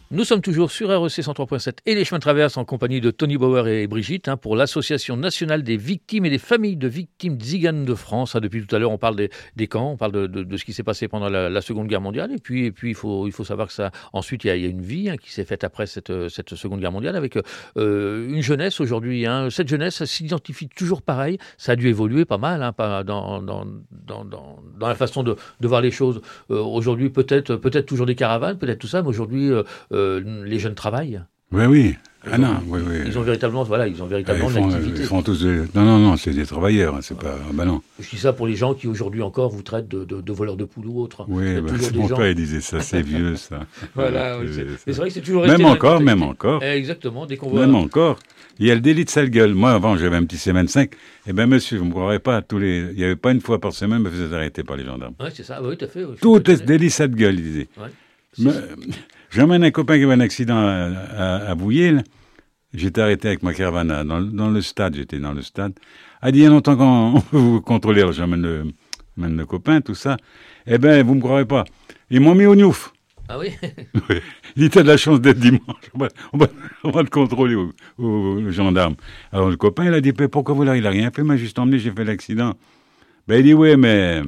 Nous sommes toujours sur R E C cent trois point sept et les chemins de traverse en compagnie de Tony Bauer et Brigitte hein, pour l'Association nationale des victimes et des familles de victimes tziganes de France. Hein, depuis tout à l'heure, on parle des, des camps, on parle de, de, de ce qui s'est passé pendant la, la Seconde Guerre mondiale. Et puis, et puis il, faut, il faut savoir que ça, ensuite, il y a, il y a une vie hein, qui s'est faite après cette, cette Seconde Guerre mondiale avec euh, une jeunesse aujourd'hui. Hein. Cette jeunesse s'identifie toujours pareil. Ça a dû évoluer pas mal hein, pas dans, dans, dans, dans, dans la façon de, de voir les choses. Euh, aujourd'hui, peut-être, peut-être toujours des caravanes, peut-être tout ça, mais aujourd'hui, euh, Euh, les jeunes travaillent. Oui, oui. Ils ah ont, non, oui, oui. Ils ont véritablement, voilà, ils ont véritablement ils font, une activité. Ils font tous des... Non, non, non, c'est des travailleurs. Hein, c'est pas... Ben non. Je dis ça pour les gens qui aujourd'hui encore vous traitent de, de, de voleurs de poules ou autres. Oui, bah, mon gens... père il disait ça, c'est vieux ça. Voilà, oui, c'est, c'est vrai que c'est toujours resté. Même encore, même encore. Eh, exactement, dès qu'on voit. Même encore. Il y a le délit de sale gueule. Moi, avant, j'avais un petit C vingt-cinq. Eh bien, monsieur, vous ne me croirez pas, tous les... il n'y avait pas une fois par semaine, me faisait arrêter par les gendarmes. Oui, c'est ça, oui, tout à fait. Oui, tout est délit de sale gueule, il disait. Ouais. Mais, j'emmène un copain qui avait un accident à, à, à Bouillé. J'étais arrêté avec ma caravane dans, dans le stade. J'étais dans le stade. Elle dit, il y a longtemps qu'on peut vous contrôler. Alors j'emmène le, j'emmène le copain, tout ça. Eh bien, vous ne me croirez pas. Ils m'ont mis au Niouf. Ah oui. Oui. Il dit, t'as de la chance d'être dimanche. On va, on va, on va te contrôler au, au, au gendarme. Alors le copain, il a dit, pourquoi vous l'avez? Il n'a rien fait, il m'a juste emmené, j'ai fait l'accident. Ben, il dit, oui, mais...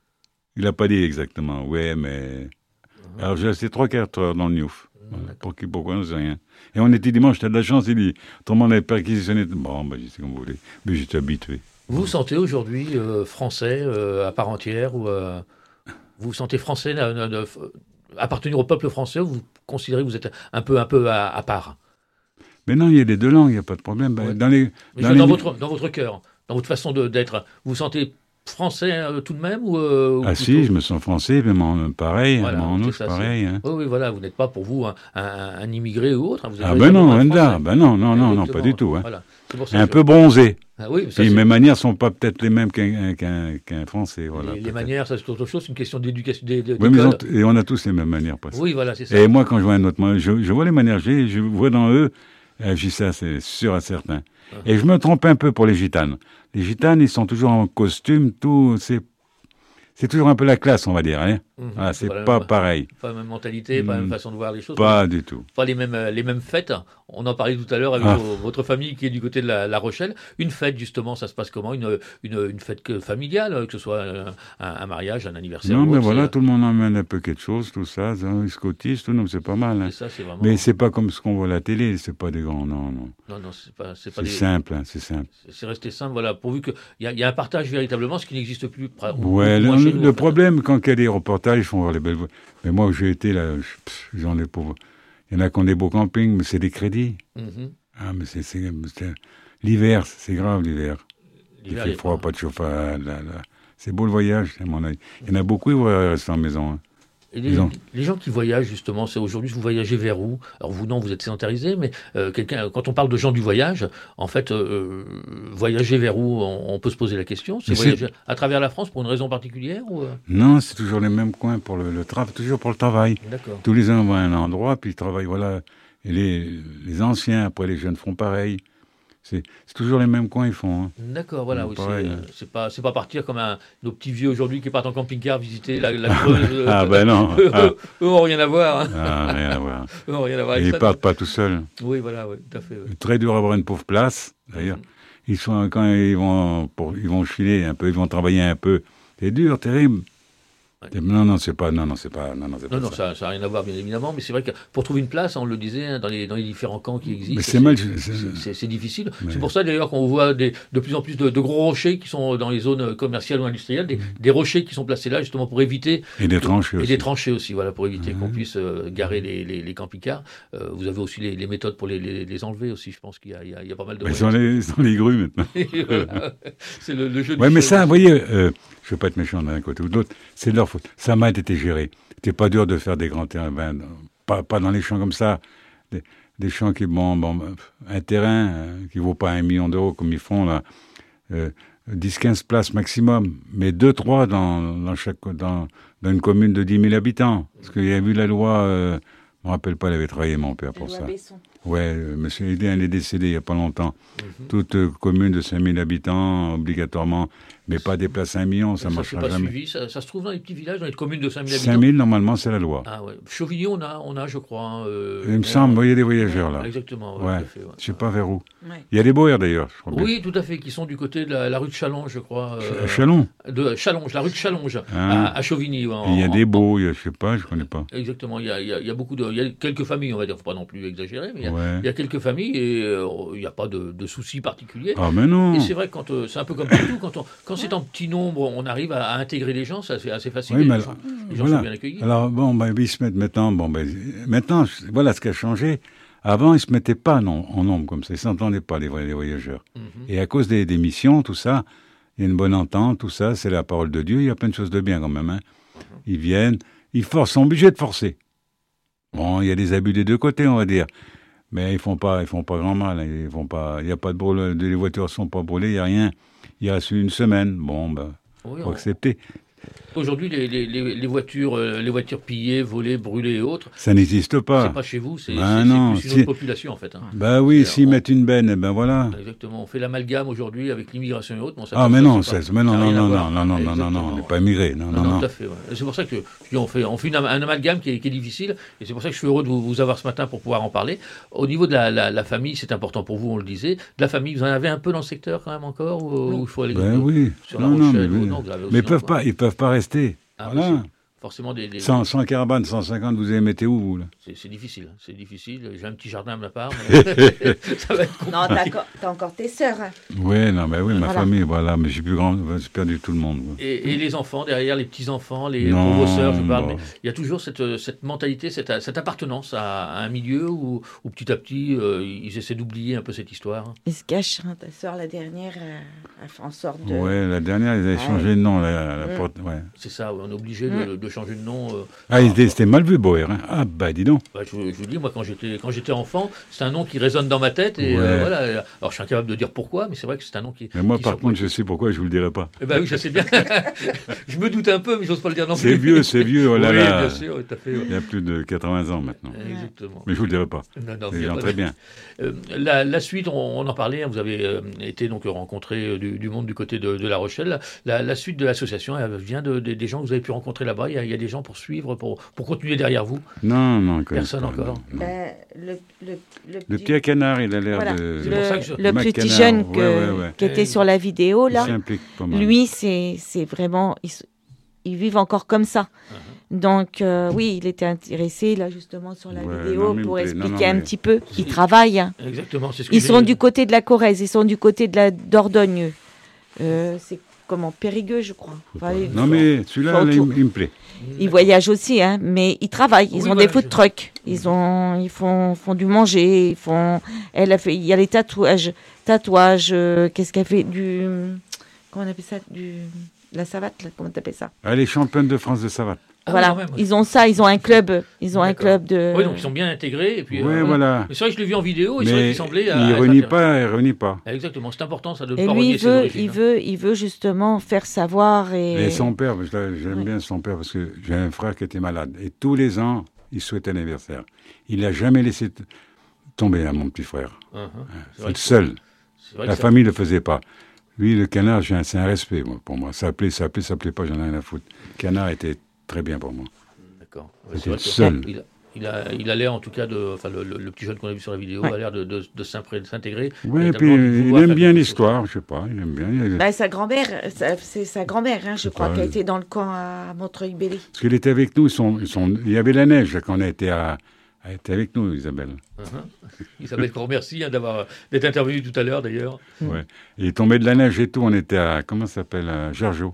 Il n'a pas dit exactement. Oui, mais... Alors j'ai resté trois quatre heures dans le Niouf. Voilà. Pour qui, pourquoi, on ne sait rien. Et on était dimanche, t'as de la chance, il dit. Autrement, on avait perquisitionné. Bon, ben, je sais comme vous voulez. Mais j'étais habitué. Vous vous sentez aujourd'hui euh, français euh, à part entière ou euh, vous vous sentez français, euh, euh, appartenir au peuple français, ou vous considérez que vous êtes un peu, un peu à, à part? Mais non, il y a les deux langues, il n'y a pas de problème. Ouais. Dans, les, dans, les... dans, votre, dans votre cœur, dans votre façon de, d'être, vous vous sentez français euh, tout de même ou, euh, ou Ah si, je me sens français, même en, pareil, voilà, en ouche, pareil. Hein. Oui, oui, voilà, vous n'êtes pas pour vous un, un, un immigré ou autre. Hein, vous êtes ah ben non, un là, ben non, non, non, non, pas du tout. Hein. Voilà. Un peu bronzé. Ah oui, ça, et mes manières ne sont pas peut-être les mêmes qu'un, qu'un, qu'un Français. Voilà, les, les manières, ça c'est autre chose, c'est une question d'éducation. Des, des, oui, mais ont, et on a tous les mêmes manières. Presque. Oui, voilà, c'est ça. Et moi, quand je vois un autre, je, je vois les manières, je, je vois dans eux, je dis ça, c'est sûr et certain. Ah. Et je me trompe un peu pour les gitanes. Les gitanes, ils sont toujours en costume, tout, c'est C'est toujours un peu la classe, on va dire. Hein mmh, ah, c'est pas, pas pareil. Pas la même mentalité, pas la même façon de voir les choses. Pas du tout. Pas les mêmes, les mêmes fêtes. On en parlait tout à l'heure avec ah. vos, votre famille qui est du côté de la, la Rochelle. Une fête, justement, ça se passe comment une, une, une fête familiale, que ce soit un, un mariage, un anniversaire. Non, mais autre, voilà, tout le monde emmène un peu quelque chose, tout ça. Ils se cotisent, tout, donc c'est pas mal. Hein. C'est ça, c'est vraiment... Mais c'est pas comme ce qu'on voit à la télé, c'est pas des grands, non, non. Non, non, c'est pas... C'est, pas c'est des... simple, hein, c'est simple. C'est, c'est resté simple, voilà, pourvu qu'il y, y a un partage véritablement, ce qui n'existe plus. Ouais, le, nous, le problème, quand il y a des reportages, ils font voir les belles... Mais moi, où j'ai été, là, j'en ai pour... Il y en a qui ont des beaux campings, mais c'est des crédits. Mm-hmm. Ah, mais c'est, c'est, c'est... L'hiver, c'est grave, l'hiver. l'hiver il fait froid, pas de chauffage. Là, là. C'est beau le voyage, à mon avis. Il y en a beaucoup qui vont rester en maison. Hein. Et les, les gens qui voyagent, justement, c'est aujourd'hui, vous voyagez vers où? Alors vous, non, vous êtes sédentarisé, mais euh, quelqu'un, quand on parle de gens du voyage, en fait, euh, voyager vers où on, on peut se poser la question. C'est mais voyager c'est... à travers la France pour une raison particulière ou... Non, c'est toujours les mêmes coins, pour le, le tra- toujours pour le travail. D'accord. Tous les ans, on va à un endroit, puis ils travaillent, voilà. Et les, les anciens, après les jeunes font pareil. C'est, c'est toujours les mêmes coins, ils font. Hein. D'accord, voilà. Oui, pareil, c'est, hein. c'est, pas, c'est pas partir comme un, nos petits vieux aujourd'hui qui partent en camping-car visiter la, la Creuse. Ah ben non. Eux, ah. eux, eux ont rien à voir. Hein. Ah, rien à voir. Eux ont rien à voir. Et ils ne partent pas tout seuls. Oui, voilà, oui, tout à fait. Oui. Très dur à avoir une pauvre place, d'ailleurs. Mm-hmm. Ils sont, quand ils vont, pour, ils vont filer un peu, ils vont travailler un peu. C'est dur, terrible. Ouais. Non, non, c'est pas, non, non, c'est pas, non, non, c'est pas non, non, ça. ça n'a rien à voir, bien évidemment, mais c'est vrai que pour trouver une place, on le disait, hein, dans, les, dans les différents camps qui existent, mais c'est, c'est, mal, c'est, c'est, c'est, c'est difficile. Mais... C'est pour ça, d'ailleurs, qu'on voit des, de plus en plus de, de gros rochers qui sont dans les zones commerciales ou industrielles, des, des rochers qui sont placés là, justement, pour éviter... Et des tranchées et aussi. Et des tranchées aussi, voilà, pour éviter mmh. qu'on puisse euh, garer les, les, les camping-cars. Euh, vous avez aussi les, les méthodes pour les, les, les enlever aussi, je pense qu'il y a, il y a, il y a pas mal de... Ils sont les, sont les grues, maintenant. Voilà. C'est le, le jeu ouais, du mais jeu. ça, vous voyez, euh, je ne veux pas être méchant d'un côté ou de l'autre, c'est de leur faute. Ça m'a été géré. C'était pas dur de faire des grands terrains, ben, pas, pas dans les champs comme ça, des, des champs qui, bon, bon, un terrain euh, qui vaut pas un million d'euros comme ils font là, euh, dix quinze places maximum, mais deux trois dans, dans, chaque, dans, dans une commune de dix mille habitants. Parce qu'il y a eu la loi, euh, je me rappelle pas, il avait travaillé mon père pour ça. Ouais, euh, monsieur Hédin est décédé il n'y a pas longtemps. Mhm. Toute euh, commune de cinq mille habitants, obligatoirement, mais pas déplacer un million, ça Ça ne ne marchera pas jamais. suivi. Ça, ça se trouve dans les petits villages, dans les communes de cinq mille habitants. cinq mille, normalement, c'est la loi. Ah ouais. Chauvigny, on a, on a, je crois. Hein, euh, Il me on- semble, vous voyez des voyageurs là. Exactement. Ouais, Ouais, tout à fait, ouais. je ne sais pas vers où. Ouais. Il y a des Boers d'ailleurs, je crois bien. Oui, tout à fait, qui sont du côté de la, la rue de Challonge, je crois. Ch- euh, Chalon. de Challonge, la rue de Challonge, Ah. à, à Chauvigny. en- Et il y a en- des beaux, il y a, je sais pas, je connais pas. Exactement, il y a, il y a- il y a beaucoup de, il y a quelques familles, on va dire, faut pas non plus exagérer, mais il y a, Ouais. il y a quelques familles et euh, il n'y a pas de, de soucis particuliers. Ah mais non. Et c'est vrai que quand euh, c'est un peu comme partout, quand, on, quand c'est en petit nombre, on arrive à, à intégrer les gens, ça c'est assez facile. Oui, et mais les alors, gens, les gens voilà. sont bien accueillis. Alors bon, ben, ils se mettent maintenant, bon, ben, maintenant, je- voilà ce qui a changé. Avant, ils se mettaient pas non, en nombre comme ça, ils s'entendaient pas les, vrais- les voyageurs. Mhm. Et à cause des, des missions, tout ça, il y a une bonne entente, tout ça, c'est la parole de Dieu. Il y a plein de choses de bien quand même. Hein. Ils viennent, ils forcent, sont obligés de forcer. Bon, il y a des abus des deux côtés, on va dire. Mais ils font pas, ils font pas grand mal. hein. Ils font pas, il y a pas de brûle, les voitures sont pas brûlées, il y a rien. Il reste une semaine. Bon, ben, Oui, faut on- accepter. Aujourd'hui, les, les, les, les voitures, euh, les voitures pillées, volées, brûlées et autres, Ça n'existe pas. c'est pas chez vous, c'est Ben c'est- non, c'est plus une si- autre population en fait. hein. Bah oui, C'est- s'ils on- mettent une benne, eh ben voilà. Exactement, on fait l'amalgame aujourd'hui avec l'immigration et autres. mais on Ah s'aperçoit mais que non, c'est ça, pas- mais non, ça a non, rien à non, voir. non, non, non, non, non, Exactement. on n'est pas immigré, non, non, Non, non. tout à fait. Ouais. C'est pour ça que je dis, on fait, on fait une am- un amalgame qui est, qui est difficile, et c'est pour ça que je suis heureux de vous, vous avoir ce matin pour pouvoir en parler. Au niveau de la, la, la famille, c'est important pour vous, on le disait. De la famille, vous en avez un peu dans le secteur quand même encore, ou, ou il faut aller Ben oui, sur la non, non, Rochelle, mais, ou oui. non, vous l'avez aussi mais ils dans peuvent le coin. pas, ils peuvent pas rester. Ah, Voilà. mais c'est forcément des, des- Sans, sans caravane, cent cinquante, vous les mettez où, vous, là? c'est, c'est difficile, c'est difficile. J'ai un petit jardin à ma part, mais ça va être compliqué. Non, t'as, co- t'as encore tes sœurs. hein. Ouais, non, mais oui, ma Voilà. famille, voilà, mais j'ai plus grand, j'ai perdu tout le monde. quoi. Et, et les enfants, derrière les petits-enfants, les Non, pour vos sœurs, je parle, bon. mais il y a toujours cette, cette mentalité, cette, cette appartenance à, à un milieu où, où petit à petit, euh, ils essaient d'oublier un peu cette histoire. Ils se cachent. hein. Ta sœur, la dernière, euh, a fait en sorte de. Ouais, la dernière, ils avaient Ouais. changé de nom, la, la Mm. porte, ouais. C'est ça, on est obligé Mm. de, de changer de nom. euh. Ah, ils étaient- c'était mal vu, Boer, hein. Ah, bah, dis donc. Bah, je, je vous dis, moi, quand j'étais, quand j'étais enfant, c'est un nom qui résonne dans ma tête. Et Ouais. euh, voilà. Alors, je suis incapable de dire pourquoi, mais c'est vrai que c'est un nom qui. Mais moi, qui par surprend. contre, je sais pourquoi, je vous le dirai pas. Eh ben oui, je sais bien. je me doute un peu, mais j'ose pas le dire non plus. C'est vieux, c'est vieux, oh là oui, là. bien sûr, tout à fait. ouais. Il y a plus de quatre-vingts ans maintenant. Exactement. Mais je vous le dirai pas. Non, non, C'est il y a gens pas très de- bien. Euh, la, la suite, on, on en parlait, hein, vous avez euh, été donc rencontré euh, du, du monde du côté de, de La Rochelle. La, la suite de l'association, elle vient de, de- des gens que vous avez pu rencontrer là-bas. Il y a, il y a des gens pour suivre, pour, pour continuer derrière vous. Non, non, quand même Personne pas, encore. non, non. Ben, le, le, le, Le petit canard, il a l'air Voilà. de. C'est pour ça que je- le, le Mac petit Canard, jeune que- ouais, ouais, ouais. qui était Euh, sur la vidéo, Il là, s'implique pas mal. lui, c'est, c'est vraiment. Ils, s- ils vivent encore comme ça. Donc, euh, oui, il était intéressé, là, justement, sur la Ouais, vidéo non, mais il pour me plaît. expliquer Non, non, un mais- petit peu. Ils Si. travaillent. hein. Exactement, c'est ce que Ils j'ai- sont du côté de la Corrèze, ils sont du côté de la Dordogne. Euh, c'est comment Périgueux, je crois. Enfin, ils, Non, mais celui-là, Faut là, il, autour. il me plaît. ils voyagent aussi, hein, mais ils travaillent. Ils Oui, ont voilà, des food je- trucks. Ils ont, ils font, font du manger. Ils font. Elle a fait. Il y a les tatouages, tatouages. euh, qu'est-ce qu'elle fait du. Comment on appelle ça du la savate là, comment t'appelles ça? Ah, les championnes de France de savate. Ah, Voilà. quand même, ouais. Ils ont ça. Ils ont un club. Ils ont un D'accord. club de. Oui, donc ils sont bien intégrés. Et puis, Ouais, euh, voilà. Mais c'est vrai que je l'ai vu en vidéo et c'est vrai Mais qu'il semblait. il à- à être renie intéressant. pas, il renie pas. Exactement, c'est important ça de ne Et pas lui, renier il ses veut, origines. il veut, il veut justement faire savoir et. Et son père, parce que j'aime Ouais. bien son père parce que j'ai un frère qui était malade. Et tous les ans, il souhaitait l'anniversaire. Il n'a jamais laissé t- tomber, là, mon petit frère. Uh-huh. C'est vrai le que- seul. c'est vrai La que ça- famille ne le faisait pas. Lui, le canard, j'ai un- c'est un respect moi, pour moi. Ça plaît, ça plaît, ça plaît pas, j'en ai rien à foutre. Canard était très bien pour moi. D'accord. C'était C'est vrai que- seul. Il a, il a, il a l'air en tout cas de, enfin le, le- le petit jeune qu'on a vu sur la vidéo Ouais. a l'air de, de, de s'impré- de s'intégrer. Oui, et notamment puis de il vouloir aime faire bien quelque chose. l'histoire, je sais pas, il aime bien. il- Bah, sa grand-mère, sa- c'est sa grand-mère, hein, je crois, pas, qui a euh, été dans le camp à Montreuil-Belley. Parce qu'il était avec nous, ils sont, ils sont- il y avait la neige quand on a été à, elle était avec nous, Isabelle. Uh-huh. Isabelle, qu'on remercie hein, d'avoir d'être intervenue tout à l'heure d'ailleurs. Ouais. Il est tombé de la neige et tout, on était à, comment ça s'appelle, à Gergeau.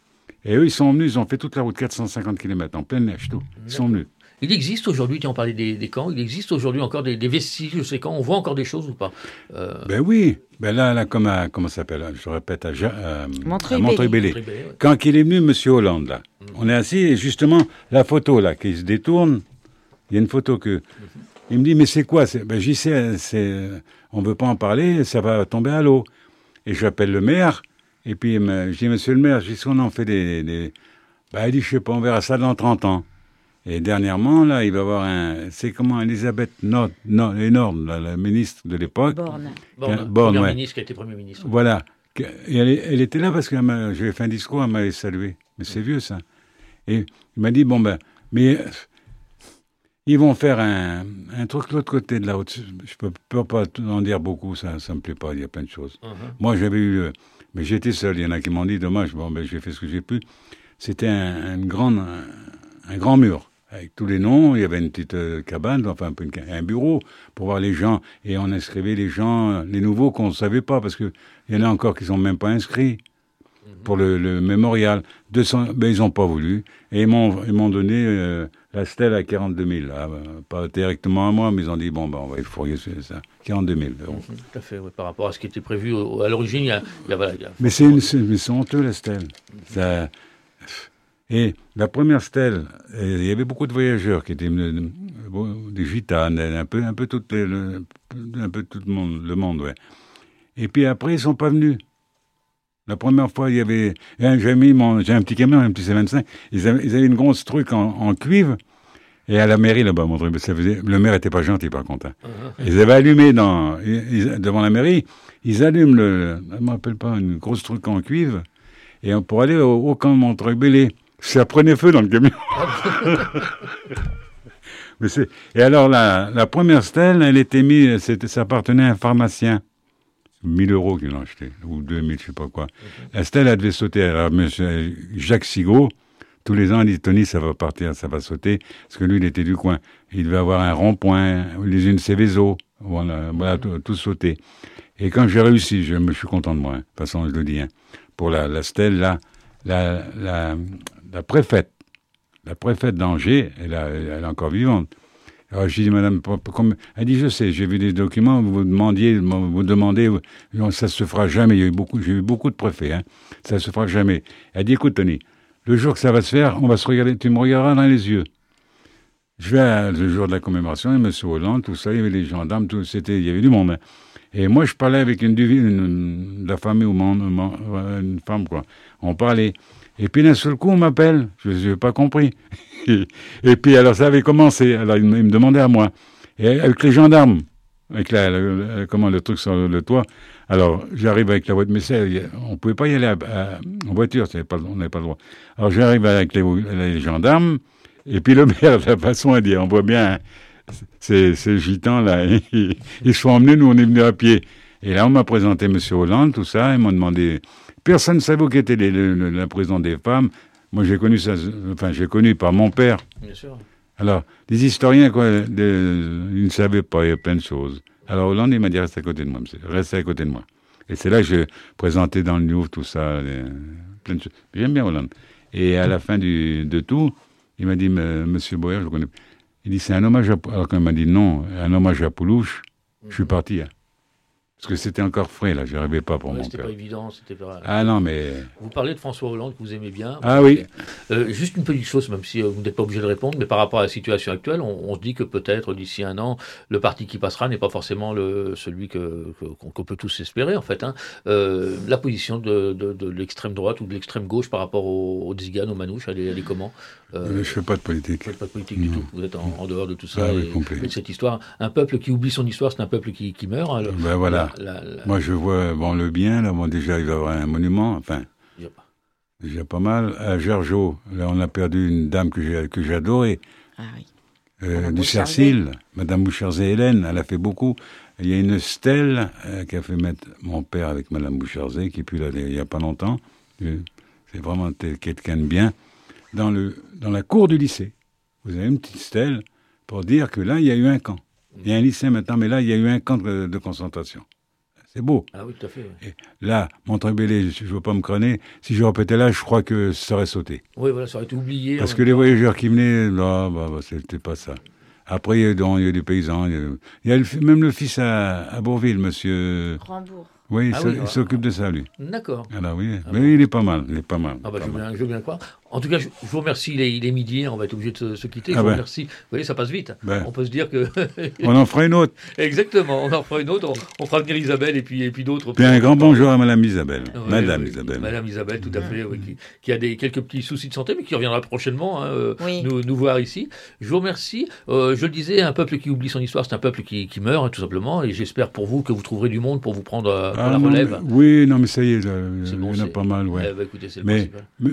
Et eux, ils sont venus, ils ont fait toute la route, quatre cent cinquante kilomètres, en pleine neige, tout. Ils sont venus. Il existe aujourd'hui, tiens, on parlait des, des camps, il existe aujourd'hui encore des, des vestiges de ces camps. On voit encore des choses ou pas Euh, Ben oui, ben là, là comme à, comment ça s'appelle, je répète, à, Ja- euh, à Montreuil-Belley. Montreuil-Belley. Montreuil-Belley, ouais. Quand il est venu, Monsieur Hollande, là, on est assis, et justement, la photo, là, qui se détourne, il y a une photo que... Il me dit, mais c'est quoi c'est, ben, j'y sais, c'est, on ne veut pas en parler, ça va tomber à l'eau. Et j'appelle le maire, et puis il me- je dis, monsieur le maire, je dis, si on en fait des... des... Ben, il dit, je sais pas, on verra ça dans trente ans. Et dernièrement, là, il va y avoir un... C'est comment Elisabeth Nord, Nord, Nord la, la ministre de l'époque. Borne. Borne, Borne, ouais. ministre qui a été Premier ministre. Voilà. Et elle, elle était là parce que j'avais fait un discours, elle m'avait salué. Mais c'est vieux, ça. Et il m'a dit, bon, ben, mais ils vont faire un, un truc de l'autre côté de la route. Je peux, peux pas en dire beaucoup, ça ne me plaît pas, il y a plein de choses. Uh-huh. Moi, j'avais eu... Mais j'étais seul, il y en a qui m'ont dit, dommage, bon, ben, j'ai fait ce que j'ai pu. C'était un, une grande, un, un grand mur, avec tous les noms, il y avait une petite euh, cabane, enfin un, peu une, un bureau, pour voir les gens, et on inscrivait les gens, les nouveaux qu'on ne savait pas, parce qu'il y en a encore qui ne sont même pas inscrits mm-hmm. pour le, le mémorial. deux cents, ben, ils n'ont pas voulu, et ils m'ont, ils m'ont donné euh, la stèle à quarante-deux mille, là, pas directement à moi, mais ils ont dit, bon, ben, on va fourguer ça, quarante-deux mille euros. Mm-hmm, tout à fait, oui, par rapport à ce qui était prévu au, à l'origine, il y a... Il y a, voilà, il y a mais c'est, une, c'est, mais c'est honteux, la stèle. Mm-hmm. Ça... Et la première stèle, il y avait beaucoup de voyageurs qui étaient des gitanes, un peu, un peu tout le, un peu tout le monde, le monde, ouais. Et puis après, ils sont pas venus. La première fois, il y avait, j'ai mis mon, j'ai un petit camion, un petit C vingt-cinq. Ils avaient, ils avaient une grosse truc en, en cuivre. Et à la mairie là-bas, mon truc, ça faisait, le maire était pas gentil par contre. Hein. Uh-huh. Ils avaient allumé dans, ils, devant la mairie, ils allument le, je me rappelle pas, une grosse truc en cuivre. Et pour aller au, au camp de Montreuil-Bellay. Ça prenait feu dans le camion. Mais c'est... Et alors, la, la première stèle, elle était mise, c'était, ça appartenait à un pharmacien. mille euros qu'il l'a acheté, ou deux mille, je sais pas quoi. Okay. La stèle, elle devait sauter. Alors, monsieur Jacques Sigaud, tous les ans, il dit, Tony, ça va partir, ça va sauter. Parce que lui, il était du coin. Il devait avoir un rond-point, l'usine Céveso. Voilà, voilà tout, tout sauté. Et quand j'ai réussi, je me suis content de moi. Hein. De toute façon, je le dis. Hein. Pour la, la stèle, là, la, la, la préfète, la préfète d'Angers, elle, a, elle est encore vivante. Alors j'ai dit, madame, comme, elle dit, je sais, j'ai vu des documents, vous demandiez, vous demandez, ça se fera jamais. Il y a eu beaucoup, j'ai eu beaucoup de préfets, hein, ça se fera jamais. Elle dit, écoute, Tony, le jour que ça va se faire, on va se regarder, tu me regarderas dans les yeux. Je vais à, le jour de la commémoration, et M. Hollande, tout ça, il y avait les gendarmes, tout, c'était, il y avait du monde. Hein. Et moi, je parlais avec une, une, une de la famille ou mon, mon, une femme, quoi. On parlait. Et puis d'un seul coup, on m'appelle. Je n'ai pas compris. Et puis alors, ça avait commencé. Alors, il me, il me demandait à moi. Et avec les gendarmes, avec la, la, la, comment, le truc sur le, le toit. Alors, j'arrive avec la voiture. Mais c'est, on ne pouvait pas y aller à, à, en voiture. C'est pas, on n'avait pas le droit. Alors, j'arrive avec les, les gendarmes. Et puis le maire, de la façon à dire, on voit bien ces, ces gitans là, ils, ils sont emmenés, nous on est venus à pied. Et là on m'a présenté M. Hollande, tout ça, ils m'ont demandé, personne ne savait qui était les, le, le, la présidente des femmes. Moi j'ai connu ça, enfin j'ai connu par mon père. Bien sûr. Alors, les historiens, quoi, de, ils ne savaient pas, il y a plein de choses. Alors Hollande, il m'a dit, reste à côté de moi, monsieur, reste à côté de moi. Et c'est là que j'ai présenté dans le Louvre tout ça, les, plein de choses. J'aime bien Hollande. Et à la fin du, de tout, il m'a dit, monsieur Boer, je le connais. Il dit, c'est un hommage à... Alors quand il m'a dit non, un hommage à Poulouche, mmh. je suis parti. Hein. Parce que c'était encore frais, là, je n'arrivais pas pour ouais, mon c'était cœur. C'était pas évident, c'était pas... Ah non, mais... Vous parlez de François Hollande, que vous aimez bien. Ah oui. Euh, juste une petite chose, même si euh, vous n'êtes pas obligé de répondre, mais par rapport à la situation actuelle, on, on se dit que peut-être, d'ici un an, le parti qui passera n'est pas forcément le, celui que, que, qu'on, qu'on peut tous espérer, en fait. Hein. Euh, la position de, de, de l'extrême droite ou de l'extrême gauche par rapport aux, aux Tziganes, aux Manouches, elle est, elle est comment euh, Je ne fais pas de politique. Vous ne faites pas de politique non. du tout. Vous êtes en, en dehors de tout ça. Ah, et, oui, complet. et de cette histoire. Un peuple qui oublie son histoire, c'est un peuple qui, qui meurt. Hein, le, ben voilà. La, la, la... Moi, je vois bon, le bien. Là, bon, déjà, il va y avoir un monument. Enfin, déjà pas, déjà pas mal. À Gergeau, là, on a perdu une dame que j'ai, que j'ai adorée. Ah oui. Euh, du Cercil, Madame Boucherzé-Hélène, elle a fait beaucoup. Il y a une stèle euh, qu'a fait mettre mon père avec Madame Boucherzé, qui est plus là il n'y a pas longtemps. C'est vraiment quelqu'un de bien. Dans, le, dans la cour du lycée, vous avez une petite stèle pour dire que là, il y a eu un camp. Il y a un lycée maintenant, mais là, il y a eu un camp de, de concentration. C'est beau. Ah oui, tout à fait. Ouais. Et là, Montreuil-Bellay, je ne veux pas me crâner, si je répétais là, je crois que ça aurait sauté. Oui, voilà, ça aurait été oublié. Parce que les voyageurs qui venaient, là, bah, bah, c'était pas ça. Après, il y a, il y a des paysans. Il y a, il y a le, même le fils à, à Bourville, monsieur... Rambourg. Oui, il, ah so, oui, il s'occupe de ça, lui. D'accord. Alors oui, ah mais bon. il est pas mal, il est pas mal. Ah bah, pas je, veux mal. bien, je veux bien le croire. En tout cas, je, je vous remercie. Il est, il est midi, on va être obligé de se, se quitter. Je ah vous ben. remercie. Vous voyez, ça passe vite. Ben. On peut se dire que... on en fera une autre. Exactement, on en fera une autre. On, on fera venir Isabelle et puis, et puis d'autres. Puis un grand bonjour à Madame Isabelle. Oui, Madame oui, Isabelle. Madame Isabelle, tout à fait, oui, qui, qui a des, quelques petits soucis de santé, mais qui reviendra prochainement hein, oui. nous, nous voir ici. Je vous remercie. Euh, je le disais, un peuple qui oublie son histoire, c'est un peuple qui, qui meurt, hein, tout simplement. Et j'espère pour vous que vous trouverez du monde pour vous prendre euh, pour ah, la relève. Non, mais, oui, non, mais ça y est, là, il bon, y en a pas mal, ouais. Eh ben, écoutez, c'est le mais, mais,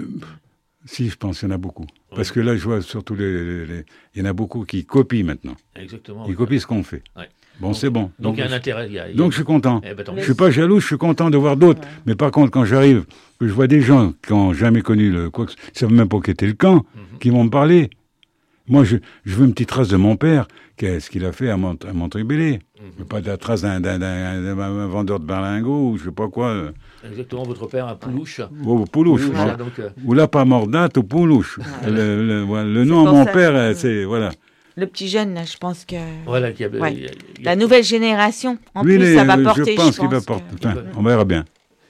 si, je pense qu'il y en a beaucoup. Oui. Parce que là, je vois surtout les, les, les... il y en a beaucoup qui copient maintenant. Exactement. Ils oui. copient ce qu'on fait. Ouais. Bon, donc, c'est bon. Donc, donc il y a un intérêt. Il y a, il y a... Donc je suis content. Eh ben, je suis pas jaloux, je suis content de voir d'autres. Ouais. Mais par contre, quand j'arrive, que je vois des gens qui n'ont jamais connu le quoi que ne savent même pas qu'était le camp, mm-hmm. qui vont me parler. Moi, je, je veux une petite trace de mon père, qu'est-ce qu'il a fait à, Mont- à Montrébellé. Mm-hmm. Pas de la trace d'un, d'un, d'un, d'un, d'un vendeur de berlingots ou je sais pas quoi. Exactement, votre père à Poulouche. Ou oh, Poulouche. Oui, voilà, hein. donc, euh... Ou là, pas Mordate ou Poulouche. Ah, le, le, le, le nom à mon ça. père, c'est... Voilà. Le petit jeune, là, je pense que... Voilà, qui a, ouais. il y a, il y a... La nouvelle génération, en Lui, plus, les, ça va porter, je pense, je qu'il pense va porter. que... Enfin, on verra bien.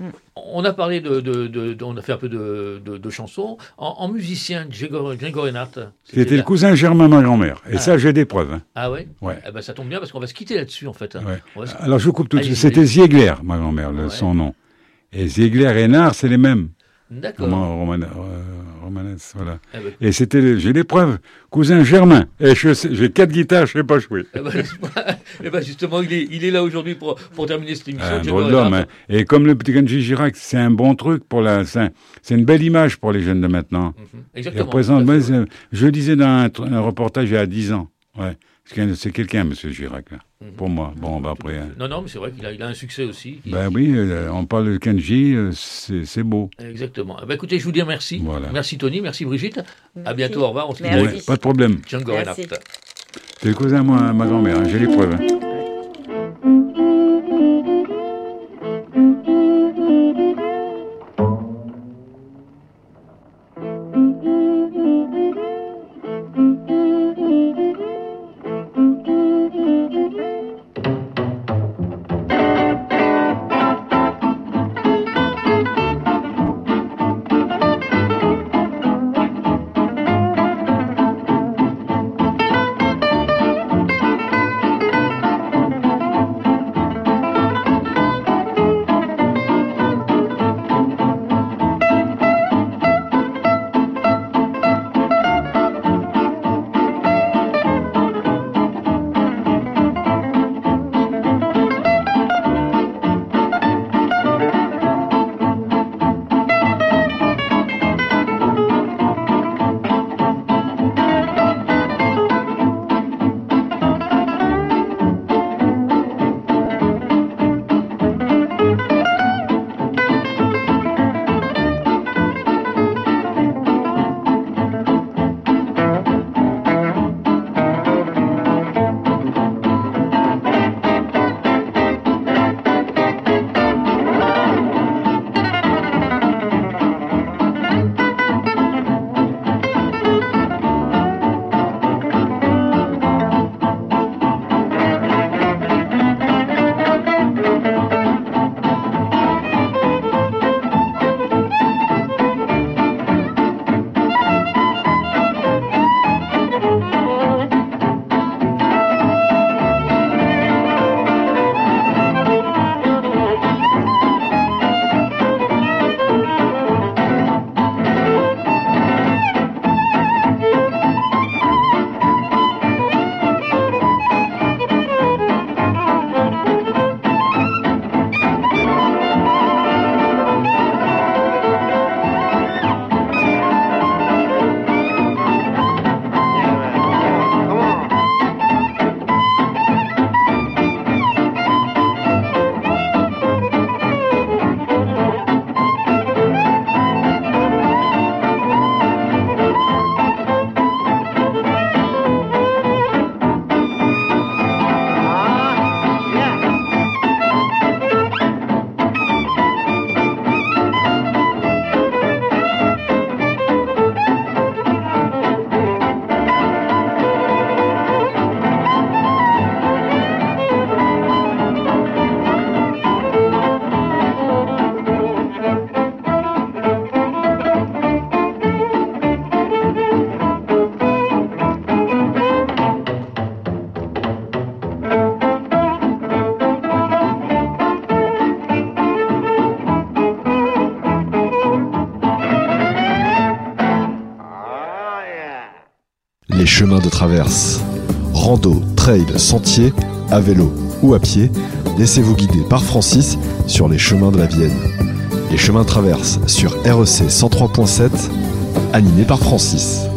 On a parlé de, de, de, de, on a fait un peu de, de, de chansons. En, en musicien, Grégory Nat. C'était le cousin germain de ma grand-mère. Et ah. ça, j'ai des preuves. Hein. Ah ouais. Ouais. Eh ben, ça tombe bien parce qu'on va se quitter là-dessus en fait. Ouais. Se... Alors je coupe tout. Allez, c'était Ziegler, ma grand-mère, ouais. son nom. Et Ziegler et Nard, c'est les mêmes. D'accord. Roman, euh, Romanès, voilà. Eh ben, et c'était, j'ai les preuves. Cousin Germain. Et je sais, j'ai quatre guitares, je ne sais pas jouer. Eh ben, eh ben justement, il est, il est là aujourd'hui pour, pour terminer cette émission. Un drôle d'homme. Hein. Et comme le petit Kenji Girac, c'est un bon truc pour la. C'est, un, c'est une belle image pour les jeunes de maintenant. Mm-hmm. Exactement. Il représente, moi, je le disais dans un, un reportage il y a dix ans. Ouais. C'est quelqu'un, M. Girac, là, mmh. pour moi. Bon, bah après... Hein. Non, non, mais c'est vrai qu'il a, il a un succès aussi. Il... Ben oui, euh, on parle de Kenji, euh, c'est, c'est beau. Exactement. Ben écoutez, je vous dis merci. Voilà. Merci Tony, merci Brigitte. Merci. À bientôt, au revoir. On se dit ouais, pas de problème. Django Reinhardt. C'est le cousin à moi, ma grand-mère, hein, j'ai les preuves. Hein. les chemins de traverse. Rando, trail, sentier, à vélo ou à pied, laissez-vous guider par Francis sur les chemins de la Vienne. Les chemins de traverse sur R E C cent trois point sept, animé par Francis.